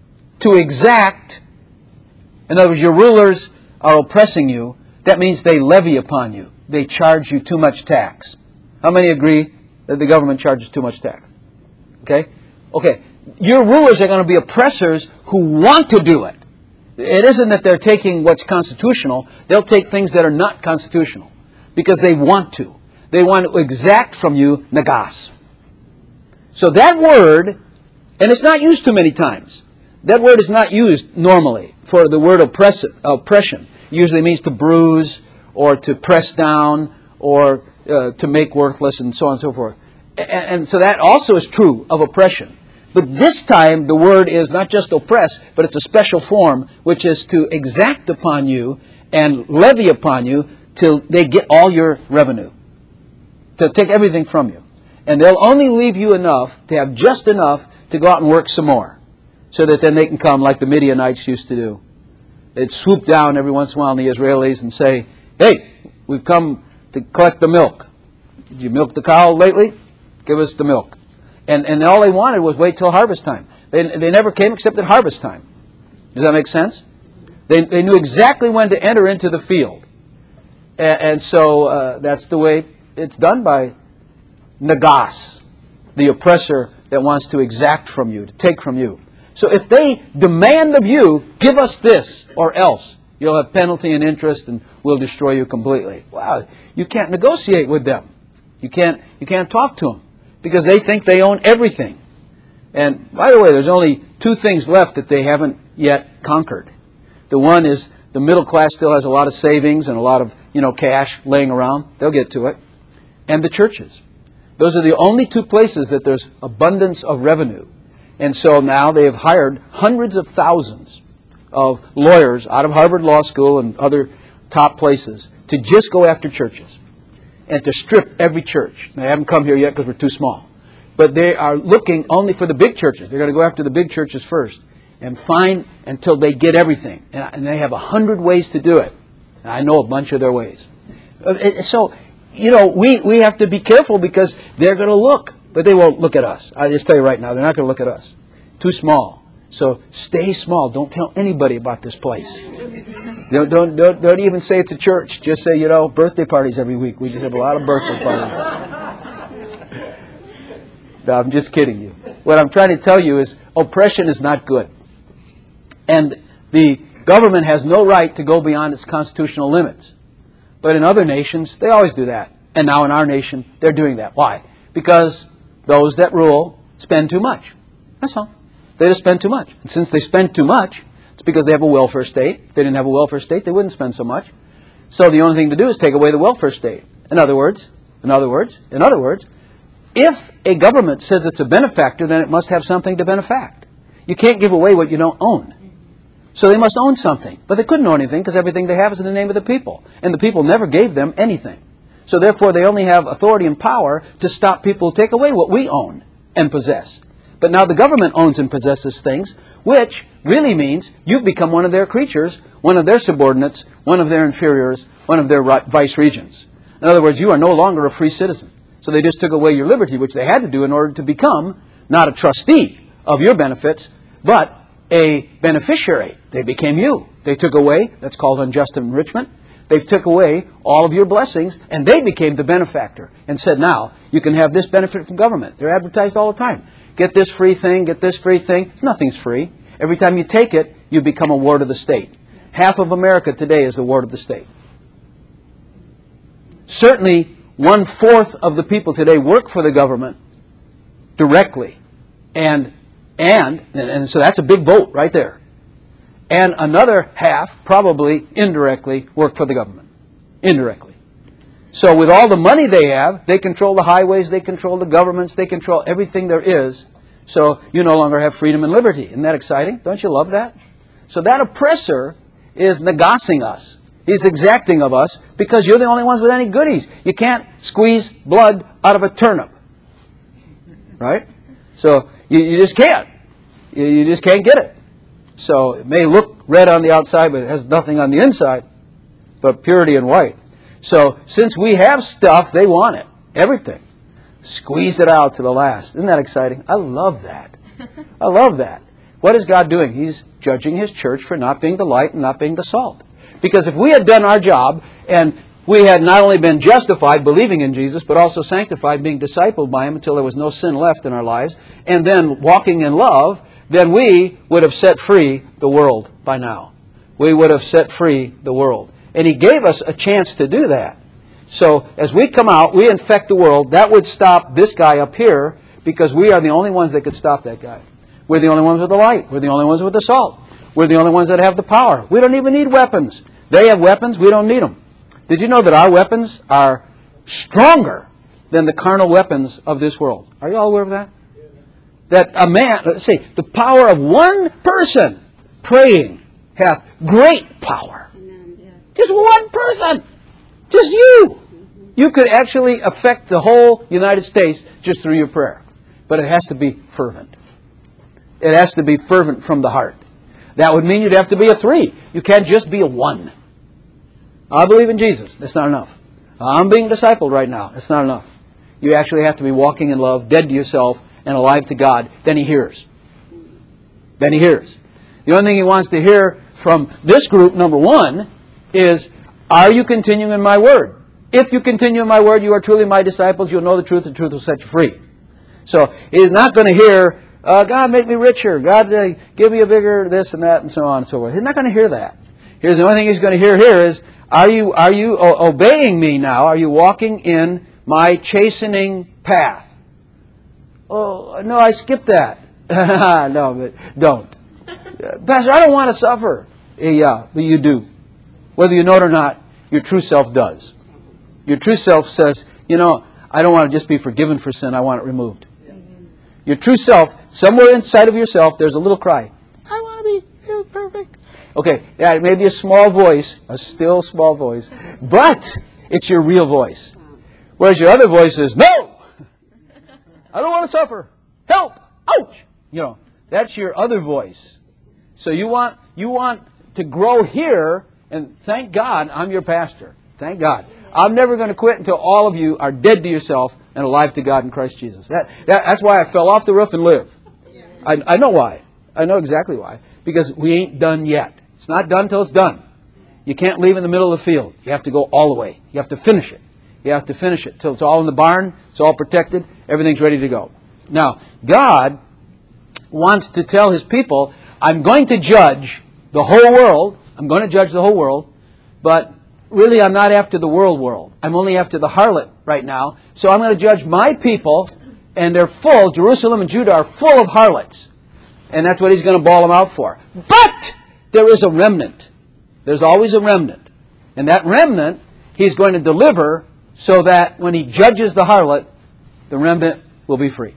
S1: exact. In other words, your rulers are oppressing you. That means they levy upon you. They charge you too much tax. How many agree that the government charges too much tax? Okay? Okay. Your rulers are going to be oppressors who want to do it. It isn't that they're taking what's constitutional. They'll take things that are not constitutional because they want to. They want to exact from you nagas. So that word, and it's not used too many times. That word is not used normally for the word oppression. It usually means to bruise or to press down or to make worthless and so on and so forth. And so that also is true of oppression. But this time the word is not just oppress, but it's a special form which is to exact upon you and levy upon you till they get all your revenue. To take everything from you. And they'll only leave you enough to have just enough to go out and work some more. So that then they can come like the Midianites used to do. They'd swoop down every once in a while on the Israelis and say, hey, we've come to collect the milk. Did you milk the cow lately? Give us the milk. And all they wanted was wait till harvest time. They never came except at harvest time. Does that make sense? They knew exactly when to enter into the field. And so that's the way it's done by nagas, the oppressor that wants to exact from you, to take from you. So if they demand of you, give us this or else, you'll have penalty and interest and we'll destroy you completely. Wow, you can't negotiate with them. You can't talk to them because they think they own everything. And by the way, there's only two things left that they haven't yet conquered. The one is the middle class still has a lot of savings and a lot of cash laying around. They'll get to it. And the churches. Those are the only two places that there's abundance of revenue. And so now they have hired hundreds of thousands of lawyers out of Harvard Law School and other top places to just go after churches and to strip every church. They haven't come here yet because we're too small. But they are looking only for the big churches. They're going to go after the big churches first and find until they get everything. And they have 100 ways to do it. And I know a bunch of their ways. So, you know, we have to be careful because they're going to look. But they won't look at us. I just tell you right now, they're not going to look at us. Too small. So stay small. Don't tell anybody about this place. Don't even say it's a church. Just say, you know, birthday parties every week. We just have a lot of birthday parties. No, I'm just kidding you. What I'm trying to tell you is oppression is not good. And the government has no right to go beyond its constitutional limits. But in other nations, they always do that. And now in our nation, they're doing that. Why? Because those that rule spend too much. That's all. They just spend too much. And since they spend too much, it's because they have a welfare state. If they didn't have a welfare state, they wouldn't spend so much. So the only thing to do is take away the welfare state. In other words, if a government says it's a benefactor, then it must have something to benefact. You can't give away what you don't own. So they must own something. But they couldn't own anything because everything they have is in the name of the people. And the people never gave them anything. So therefore they only have authority and power to stop people who take away what we own and possess. But now the government owns and possesses things, which really means you've become one of their creatures, one of their subordinates, one of their inferiors, one of their vice regents. In other words, you are no longer a free citizen. So they just took away your liberty, which they had to do in order to become not a trustee of your benefits, but a beneficiary. They became you. They took away, that's called unjust enrichment. They took away all of your blessings, and they became the benefactor and said, now, you can have this benefit from government. They're advertised all the time. Get this free thing, get this free thing. Nothing's free. Every time you take it, you become a ward of the state. Half of America today is the ward of the state. Certainly, 1/4 of the people today work for the government directly. And so that's a big vote right there. And another half, probably indirectly, work for the government. Indirectly. So with all the money they have, they control the highways, they control the governments, they control everything there is. So you no longer have freedom and liberty. Isn't that exciting? Don't you love that? So that oppressor is negassing us. He's exacting of us because you're the only ones with any goodies. You can't squeeze blood out of a turnip. Right? So you just can't. You just can't get it. So it may look red on the outside, but it has nothing on the inside, but purity and white. So since we have stuff, they want it. Everything. Squeeze it out to the last. Isn't that exciting? I love that. I love that. What is God doing? He's judging His church for not being the light and not being the salt. Because if we had done our job and we had not only been justified, believing in Jesus, but also sanctified, being discipled by Him until there was no sin left in our lives, and then walking in love, then we would have set free the world by now. We would have set free the world. And He gave us a chance to do that. So as we come out, we infect the world. That would stop this guy up here because we are the only ones that could stop that guy. We're the only ones with the light. We're the only ones with the salt. We're the only ones that have the power. We don't even need weapons. They have weapons. We don't need them. Did you know that our weapons are stronger than the carnal weapons of this world? Are you all aware of that? That a man, let's see, the power of one person praying hath great power. Just one person. Just you. You could actually affect the whole United States just through your prayer. But it has to be fervent. It has to be fervent from the heart. That would mean you'd have to be a 3. You can't just be a 1. I believe in Jesus. That's not enough. I'm being discipled right now. That's not enough. You actually have to be walking in love, dead to yourself, and alive to God. Then He hears. Then He hears. The only thing He wants to hear from this group, number 1, is, are you continuing in my word? If you continue in my word, you are truly my disciples. You'll know the truth will set you free. So He's not going to hear, God, make me richer. God, give me a bigger this and that and so on and so forth. He's not going to hear that. Here's the only thing He's going to hear here is, are you obeying me now? Are you walking in my chastening path? Oh, no, I skipped that. No, but don't. Pastor, I don't want to suffer. Yeah, but you do. Whether you know it or not, your true self does. Your true self says, you know, I don't want to just be forgiven for sin. I want it removed. Your true self, somewhere inside of yourself, there's a little cry. I want to be perfect. Okay, yeah, it may be a small voice, a still small voice, but it's your real voice. Whereas your other voice is, no! I don't want to suffer. Help! Ouch! That's your other voice. So you want to grow here, and thank God I'm your pastor. Thank God. I'm never going to quit until all of you are dead to yourself and alive to God in Christ Jesus. That's why I fell off the roof and live. I know why. I know exactly why. Because we ain't done yet. It's not done till it's done. You can't leave in the middle of the field. You have to go all the way. You have to finish it. You have to finish it till it's all in the barn. It's all protected. Everything's ready to go. Now, God wants to tell His people, I'm going to judge the whole world. I'm going to judge the whole world. But really, I'm not after the world. I'm only after the harlot right now. So I'm going to judge my people, and they're full. Jerusalem and Judah are full of harlots. And that's what He's going to ball them out for. But there is a remnant. There's always a remnant. And that remnant, He's going to deliver so that when He judges the harlot, the remnant will be free.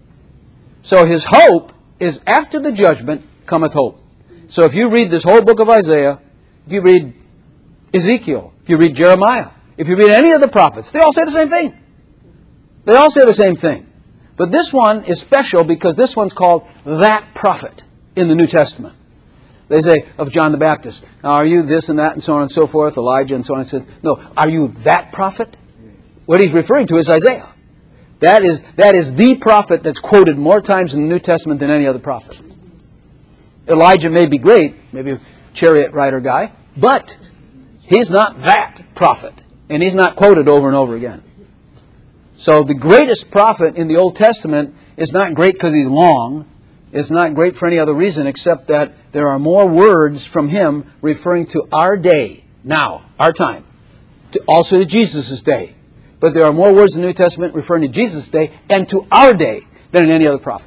S1: So His hope is after the judgment cometh hope. So if you read this whole book of Isaiah, if you read Ezekiel, if you read Jeremiah, if you read any of the prophets, they all say the same thing. They all say the same thing. But this one is special because this one's called that prophet in the New Testament. They say of John the Baptist, now are you this and that and so on and so forth, Elijah and so on and so forth. No, are you that prophet? What he's referring to is Isaiah. That is the prophet that's quoted more times in the New Testament than any other prophet. Elijah may be great, maybe a chariot rider guy, but he's not that prophet. And he's not quoted over and over again. So the greatest prophet in the Old Testament is not great because he's long. It's not great for any other reason except that there are more words from him referring to our day, now, our time, also to Jesus' day. But there are more words in the New Testament referring to Jesus' day and to our day than in any other prophet.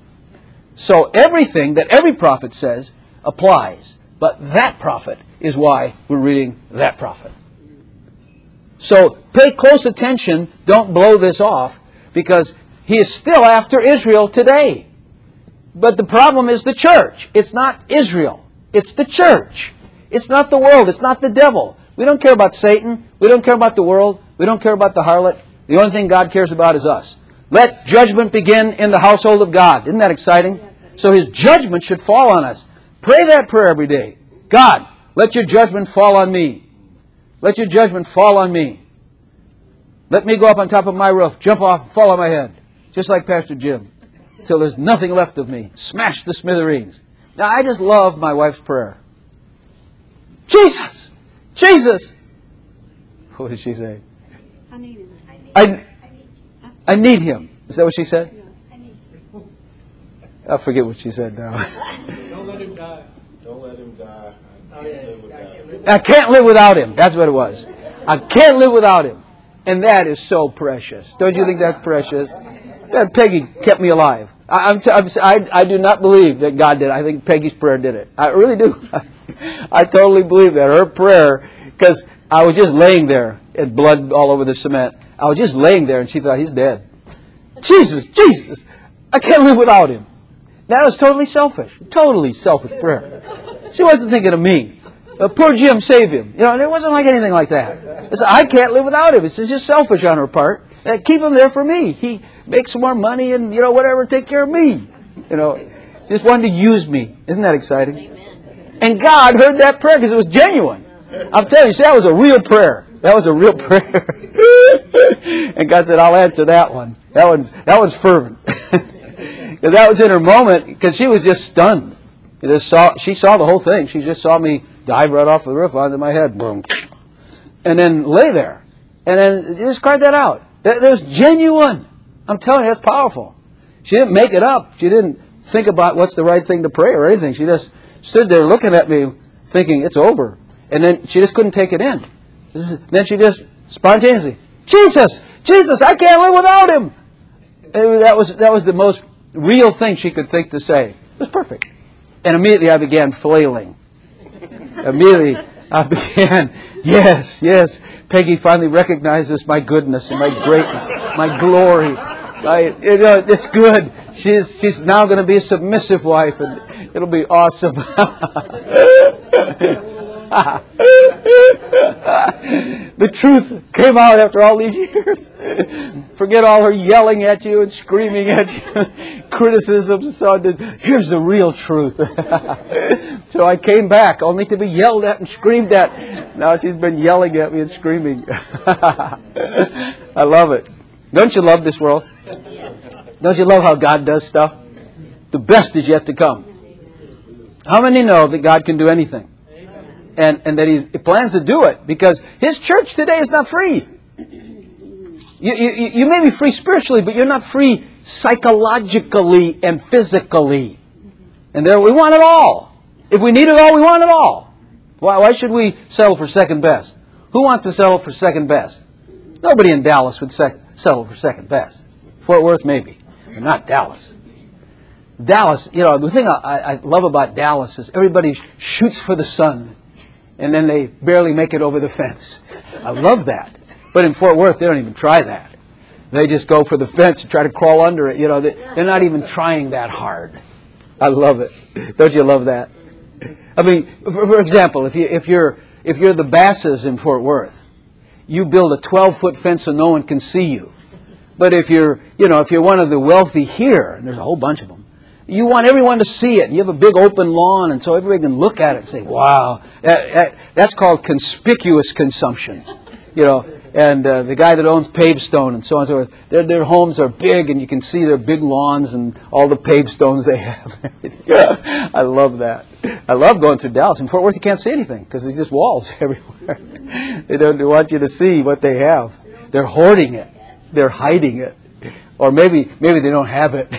S1: So everything that every prophet says applies. But that prophet is why we're reading that prophet. So pay close attention. Don't blow this off because he is still after Israel today. But the problem is the church. It's not Israel. It's the church. It's not the world. It's not the devil. We don't care about Satan. We don't care about the world. We don't care about the harlot. The only thing God cares about is us. Let judgment begin in the household of God. Isn't that exciting? So His judgment should fall on us. Pray that prayer every day. God, let your judgment fall on me. Let your judgment fall on me. Let me go up on top of my roof, jump off, fall on my head. Just like Pastor Jim. Till there's nothing left of me. Smash the smithereens. Now, I just love my wife's prayer. Jesus! Jesus! What did she say?
S2: I need him.
S1: I need Him. Is that what she said?
S2: I need him.
S1: I forget what she said now.
S3: Don't let him die. Don't let him die.
S1: I can't live without Him. That's what it was. I can't live without Him. And that is so precious. Don't you think that's precious? That Peggy kept me alive. I do not believe that God did it. I think Peggy's prayer did it. I really do. I totally believe that. Her prayer, because I was just laying there, and blood all over the cement. I was just laying there, and she thought, he's dead. Jesus, Jesus, I can't live without Him. That was totally selfish prayer. She wasn't thinking of me. Poor Jim, save him. It wasn't like anything like that. It's, I can't live without him. It's just selfish on her part. Keep him there for me. He makes some more money and, whatever, take care of me. Just wanted to use me. Isn't that exciting? Amen. And God heard that prayer because it was genuine. I'm telling you, see, that was a real prayer. That was a real prayer. And God said, I'll answer that one. That one's fervent. Because that was in her moment, because she was just stunned. She saw the whole thing. She just saw me dive right off the roof onto my head. Boom. And then lay there. And then just cried that out. That was genuine. I'm telling you, that's powerful. She didn't make it up. She didn't think about what's the right thing to pray or anything. She just stood there looking at me thinking, it's over. And then she just couldn't take it in. Then she just spontaneously, Jesus, Jesus, I can't live without Him. And that was the most real thing she could think to say. It was perfect. And immediately I began flailing. Immediately I began Yes, yes. Peggy finally recognizes my goodness and my greatness, my glory. It's good. She's now going to be a submissive wife, and it'll be awesome. The truth came out after all these years. Forget all her yelling at you and screaming at you, criticisms. So here's the real truth. So I came back only to be yelled at and screamed at. Now she's been yelling at me and screaming. I love it. Don't you love this world? Don't you love how God does stuff? The best is yet to come. How many know that God can do anything? And that He plans to do it, because His church today is not free. You may be free spiritually, but you're not free psychologically and physically. And there we want it all. If we need it all, we want it all. Why should we settle for second best? Who wants to settle for second best? Nobody in Dallas would settle for second best. Fort Worth maybe, but not Dallas. Dallas, the thing I love about Dallas is everybody shoots for the sun, and then they barely make it over the fence. I love that. But in Fort Worth, they don't even try that. They just go for the fence and try to crawl under it. They're not even trying that hard. I love it. Don't you love that? I mean, for example, if you're the Basses in Fort Worth, you build a 12-foot fence so no one can see you. But if you're one of the wealthy here, and there's a whole bunch of them, you want everyone to see it, and you have a big open lawn, and so everybody can look at it and say, wow, that's called conspicuous consumption. And the guy that owns Pavestone and so on and so forth, their homes are big, and you can see their big lawns and all the pavestones they have. I love that. I love going through Dallas. In Fort Worth, you can't see anything because there's just walls everywhere. They don't want you to see what they have. They're hoarding it. They're hiding it. Or maybe they don't have it.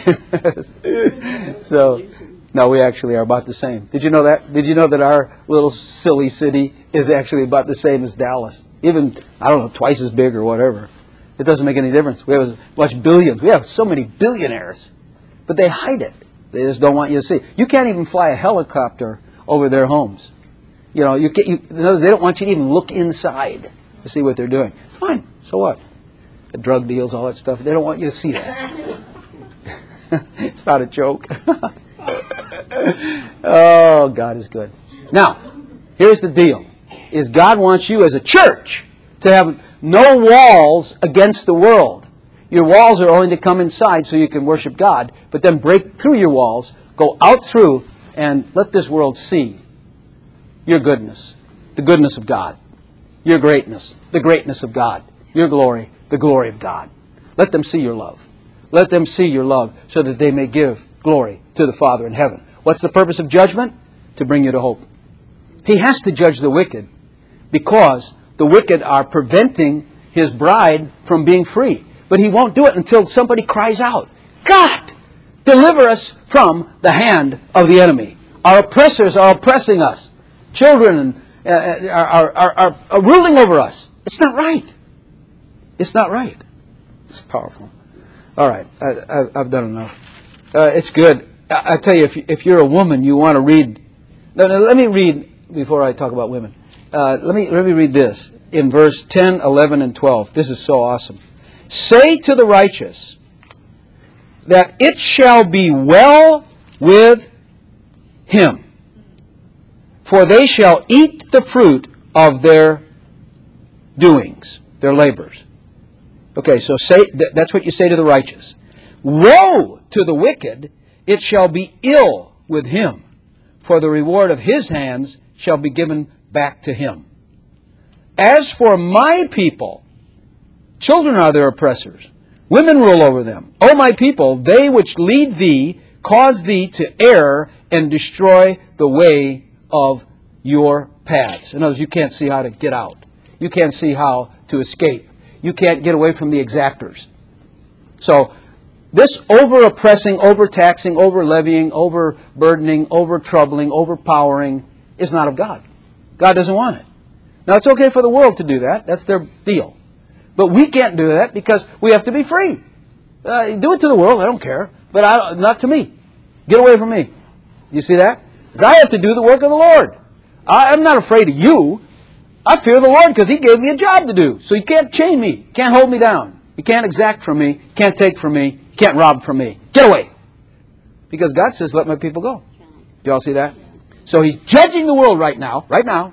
S1: So, no, we actually are about the same. Did you know that? Did you know that our little silly city is actually about the same as Dallas? Even, twice as big or whatever. It doesn't make any difference. We have much billions. We have so many billionaires. But they hide it. They just don't want you to see. You can't even fly a helicopter over their homes. In other words, they don't want you to even look inside to see what they're doing. Fine. So what? The drug deals, all that stuff. They don't want you to see that. It's not a joke. Oh, God is good. Now, here's the deal. Is God wants you as a church to have no walls against the world. Your walls are only to come inside so you can worship God, but then break through your walls, go out through, and let this world see your goodness, the goodness of God, your greatness, the greatness of God, your glory, the glory of God. Let them see your love. Let them see your love so that they may give glory to the Father in heaven. What's the purpose of judgment? To bring you to hope. He has to judge the wicked because the wicked are preventing His bride from being free. But He won't do it until somebody cries out, God, deliver us from the hand of the enemy. Our oppressors are oppressing us. Children are ruling over us. It's not right. It's not right. It's powerful. All right, I've done enough. It's good. I tell you, if you're a woman, you want to read. No, let me read before I talk about women. Let me read this in verse 10, 11, and 12. This is so awesome. Say to the righteous that it shall be well with him, for they shall eat the fruit of their doings, their labors. Okay, so that's what you say to the righteous. Woe to the wicked, it shall be ill with him, for the reward of his hands shall be given back to him. As for my people, children are their oppressors. Women rule over them. O my people, they which lead thee cause thee to err and destroy the way of your paths. In other words, you can't see how to get out. You can't see how to escape. You can't get away from the exactors. So this over-oppressing, over-taxing, over-levying, over-burdening, over-troubling, overpowering is not of God. God doesn't want it. Now, it's okay for the world to do that. That's their deal. But we can't do that because we have to be free. Do it to the world. I don't care. But not to me. Get away from me. You see that? Because I have to do the work of the Lord. I'm not afraid of you. I fear the Lord because He gave me a job to do. So He can't chain me. He can't hold me down. He can't exact from me. He can't take from me. He can't rob from me. Get away. Because God says, let my people go. Do y'all see that? So He's judging the world right now.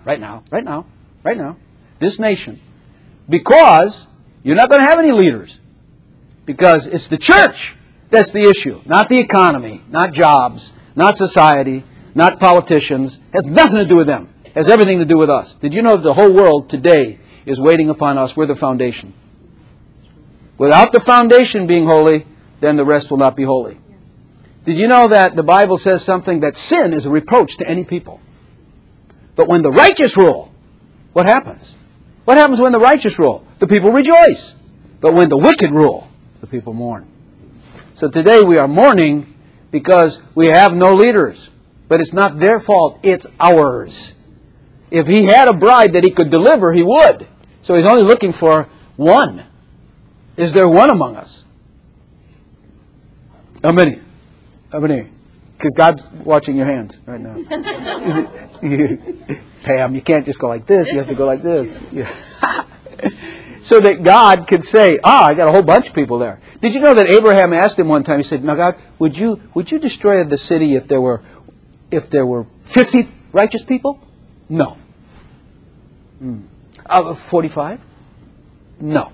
S1: This nation. Because you're not going to have any leaders. Because it's the church that's the issue. Not the economy. Not jobs. Not society. Not politicians. Has nothing to do with them. Has everything to do with us. Did you know that the whole world today is waiting upon us? We're the foundation. Without the foundation being holy, then the rest will not be holy. Did you know that the Bible says something, that sin is a reproach to any people? But when the righteous rule, what happens? What happens when the righteous rule? The people rejoice. But when the wicked rule, the people mourn. So today we are mourning because we have no leaders. But it's not their fault, it's ours. If He had a bride that He could deliver, He would. So He's only looking for one. Is there one among us? How many? How many? Because God's watching your hands right now. Pam, you can't just go like this. You have to go like this. So that God could say, I got a whole bunch of people there. Did you know that Abraham asked Him one time, he said, now God, would you destroy the city if there were 50 righteous people? No. 45? No.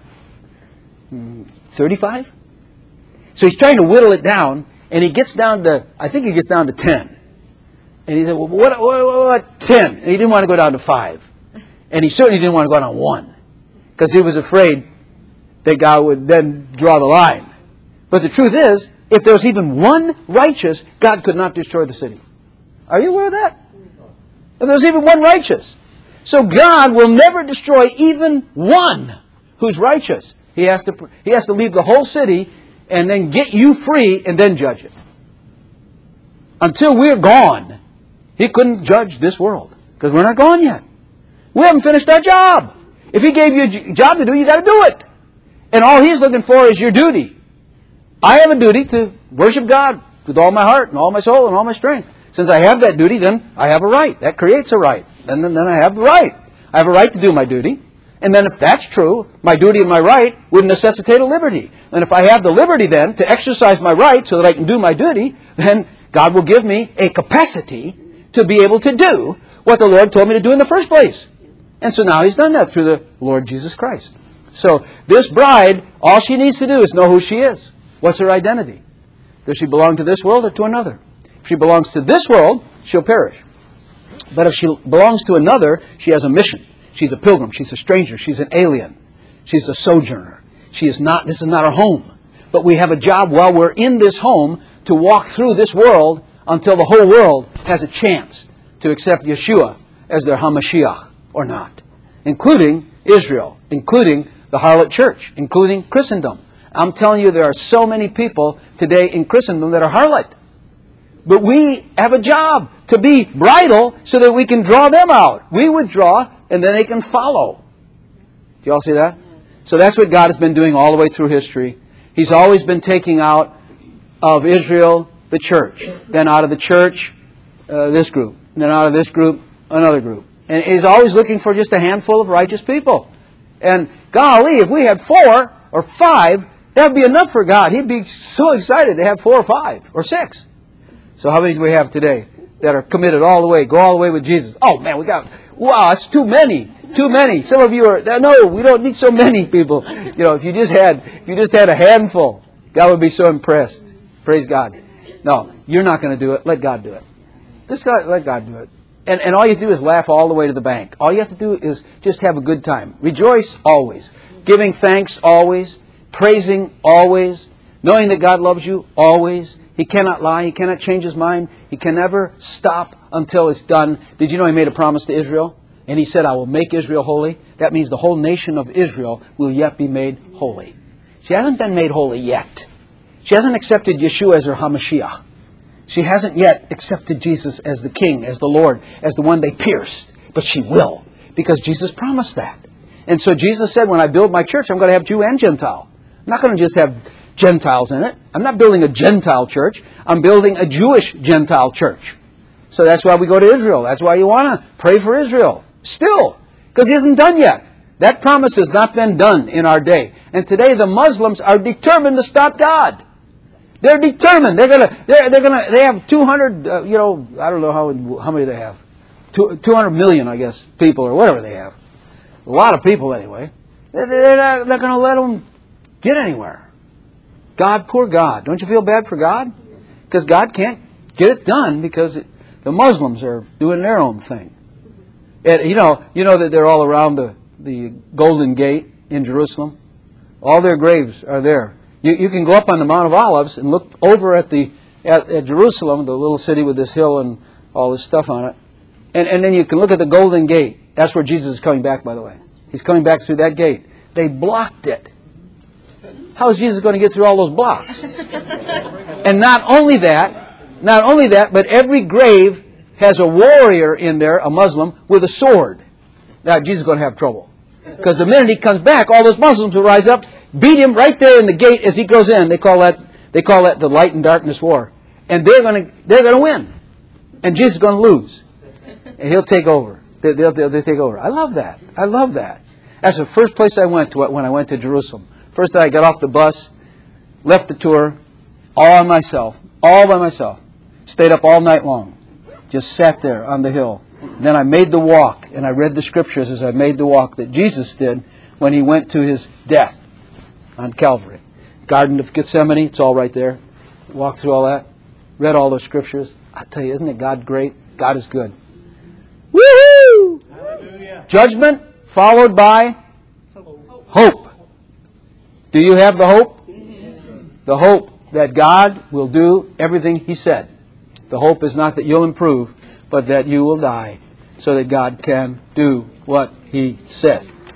S1: 35? So he's trying to whittle it down, and he gets down to, I think he gets down to 10. And he said, well, what 10? And he didn't want to go down to 5. And he certainly didn't want to go down to 1. Because he was afraid that God would then draw the line. But the truth is, if there was even one righteous, God could not destroy the city. Are you aware of that? If there was even one righteous. So God will never destroy even one who's righteous. He has to leave the whole city and then get you free and then judge it. Until we're gone, He couldn't judge this world. Because we're not gone yet. We haven't finished our job. If He gave you a job to do, you got to do it. And all He's looking for is your duty. I have a duty to worship God with all my heart and all my soul and all my strength. Since I have that duty, then I have a right. That creates a right. And then I have the right. I have a right to do my duty. And then if that's true, my duty and my right would necessitate a liberty. And if I have the liberty then to exercise my right so that I can do my duty, then God will give me a capacity to be able to do what the Lord told me to do in the first place. And so now He's done that through the Lord Jesus Christ. So this bride, all she needs to do is know who she is. What's her identity? Does she belong to this world or to another? If she belongs to this world, she'll perish. But if she belongs to another, she has a mission. She's a pilgrim. She's a stranger. She's an alien. She's a sojourner. This is not her home. But we have a job while we're in this home to walk through this world until the whole world has a chance to accept Yeshua as their HaMashiach or not. Including Israel. Including the harlot church. Including Christendom. I'm telling you, there are so many people today in Christendom that are harlot. But we have a job to be bridal so that we can draw them out. We withdraw and then they can follow. Do you all see that? So that's what God has been doing all the way through history. He's always been taking out of Israel the church. Then out of the church, this group. And then out of this group, another group. And He's always looking for just a handful of righteous people. And golly, if we had 4 or 5, that would be enough for God. He'd be so excited to have 4 or 5 or 6. So how many do we have today that are committed all the way, go all the way with Jesus? Oh man, wow, it's too many. Too many. Some of you are, no, we don't need so many people. If you just had a handful, God would be so impressed. Praise God. No, you're not going to do it. Let God do it. Let God do it. And all you have to do is laugh all the way to the bank. All you have to do is just have a good time. Rejoice always. Giving thanks always. Praising always. Knowing that God loves you always. He cannot lie. He cannot change His mind. He can never stop until it's done. Did you know He made a promise to Israel? And He said, I will make Israel holy. That means the whole nation of Israel will yet be made holy. She hasn't been made holy yet. She hasn't accepted Yeshua as her HaMashiach. She hasn't yet accepted Jesus as the King, as the Lord, as the one they pierced. But she will, because Jesus promised that. And so Jesus said, when I build my church, I'm going to have Jew and Gentile. I'm not going to just have Gentiles in it. I'm not building a Gentile church. I'm building a Jewish Gentile church. So that's why we go to Israel. That's why you want to pray for Israel. Still, Because He isn't done yet. That promise has not been done in our day. And today the Muslims are determined to stop God. They're determined. They have 200, I don't know how many they have. 200 million, I guess, people or whatever they have. A lot of people anyway. They're not going to let them get anywhere. God, poor God. Don't you feel bad for God? Because God can't get it done because the Muslims are doing their own thing. And, you know that they're all around the Golden Gate in Jerusalem. All their graves are there. You can go up on the Mount of Olives and look over at Jerusalem, the little city with this hill and all this stuff on it. And then you can look at the Golden Gate. That's where Jesus is coming back, by the way. He's coming back through that gate. They blocked it. How is Jesus going to get through all those blocks? And not only that, but every grave has a warrior in there, a Muslim, with a sword. Now, Jesus is going to have trouble. Because the minute he comes back, all those Muslims will rise up, beat him right there in the gate as he goes in. They call that the light and darkness war. And they're going to win. And Jesus is going to lose. And He'll take over. They'll take over. I love that. I love that. That's the first place I went to when I went to Jerusalem. First I got off the bus, left the tour, all by myself. Stayed up all night long. Just sat there on the hill. And then I made the walk, and I read the scriptures as I made the walk that Jesus did when He went to His death on Calvary. Garden of Gethsemane, it's all right there. Walked through all that. Read all those scriptures. I tell you, isn't it God great? God is good. Woo-hoo!
S3: Hallelujah.
S1: Judgment followed by hope. Do you have the hope? Yes. The hope that God will do everything He said. The hope is not that you'll improve, but that you will die so that God can do what He said.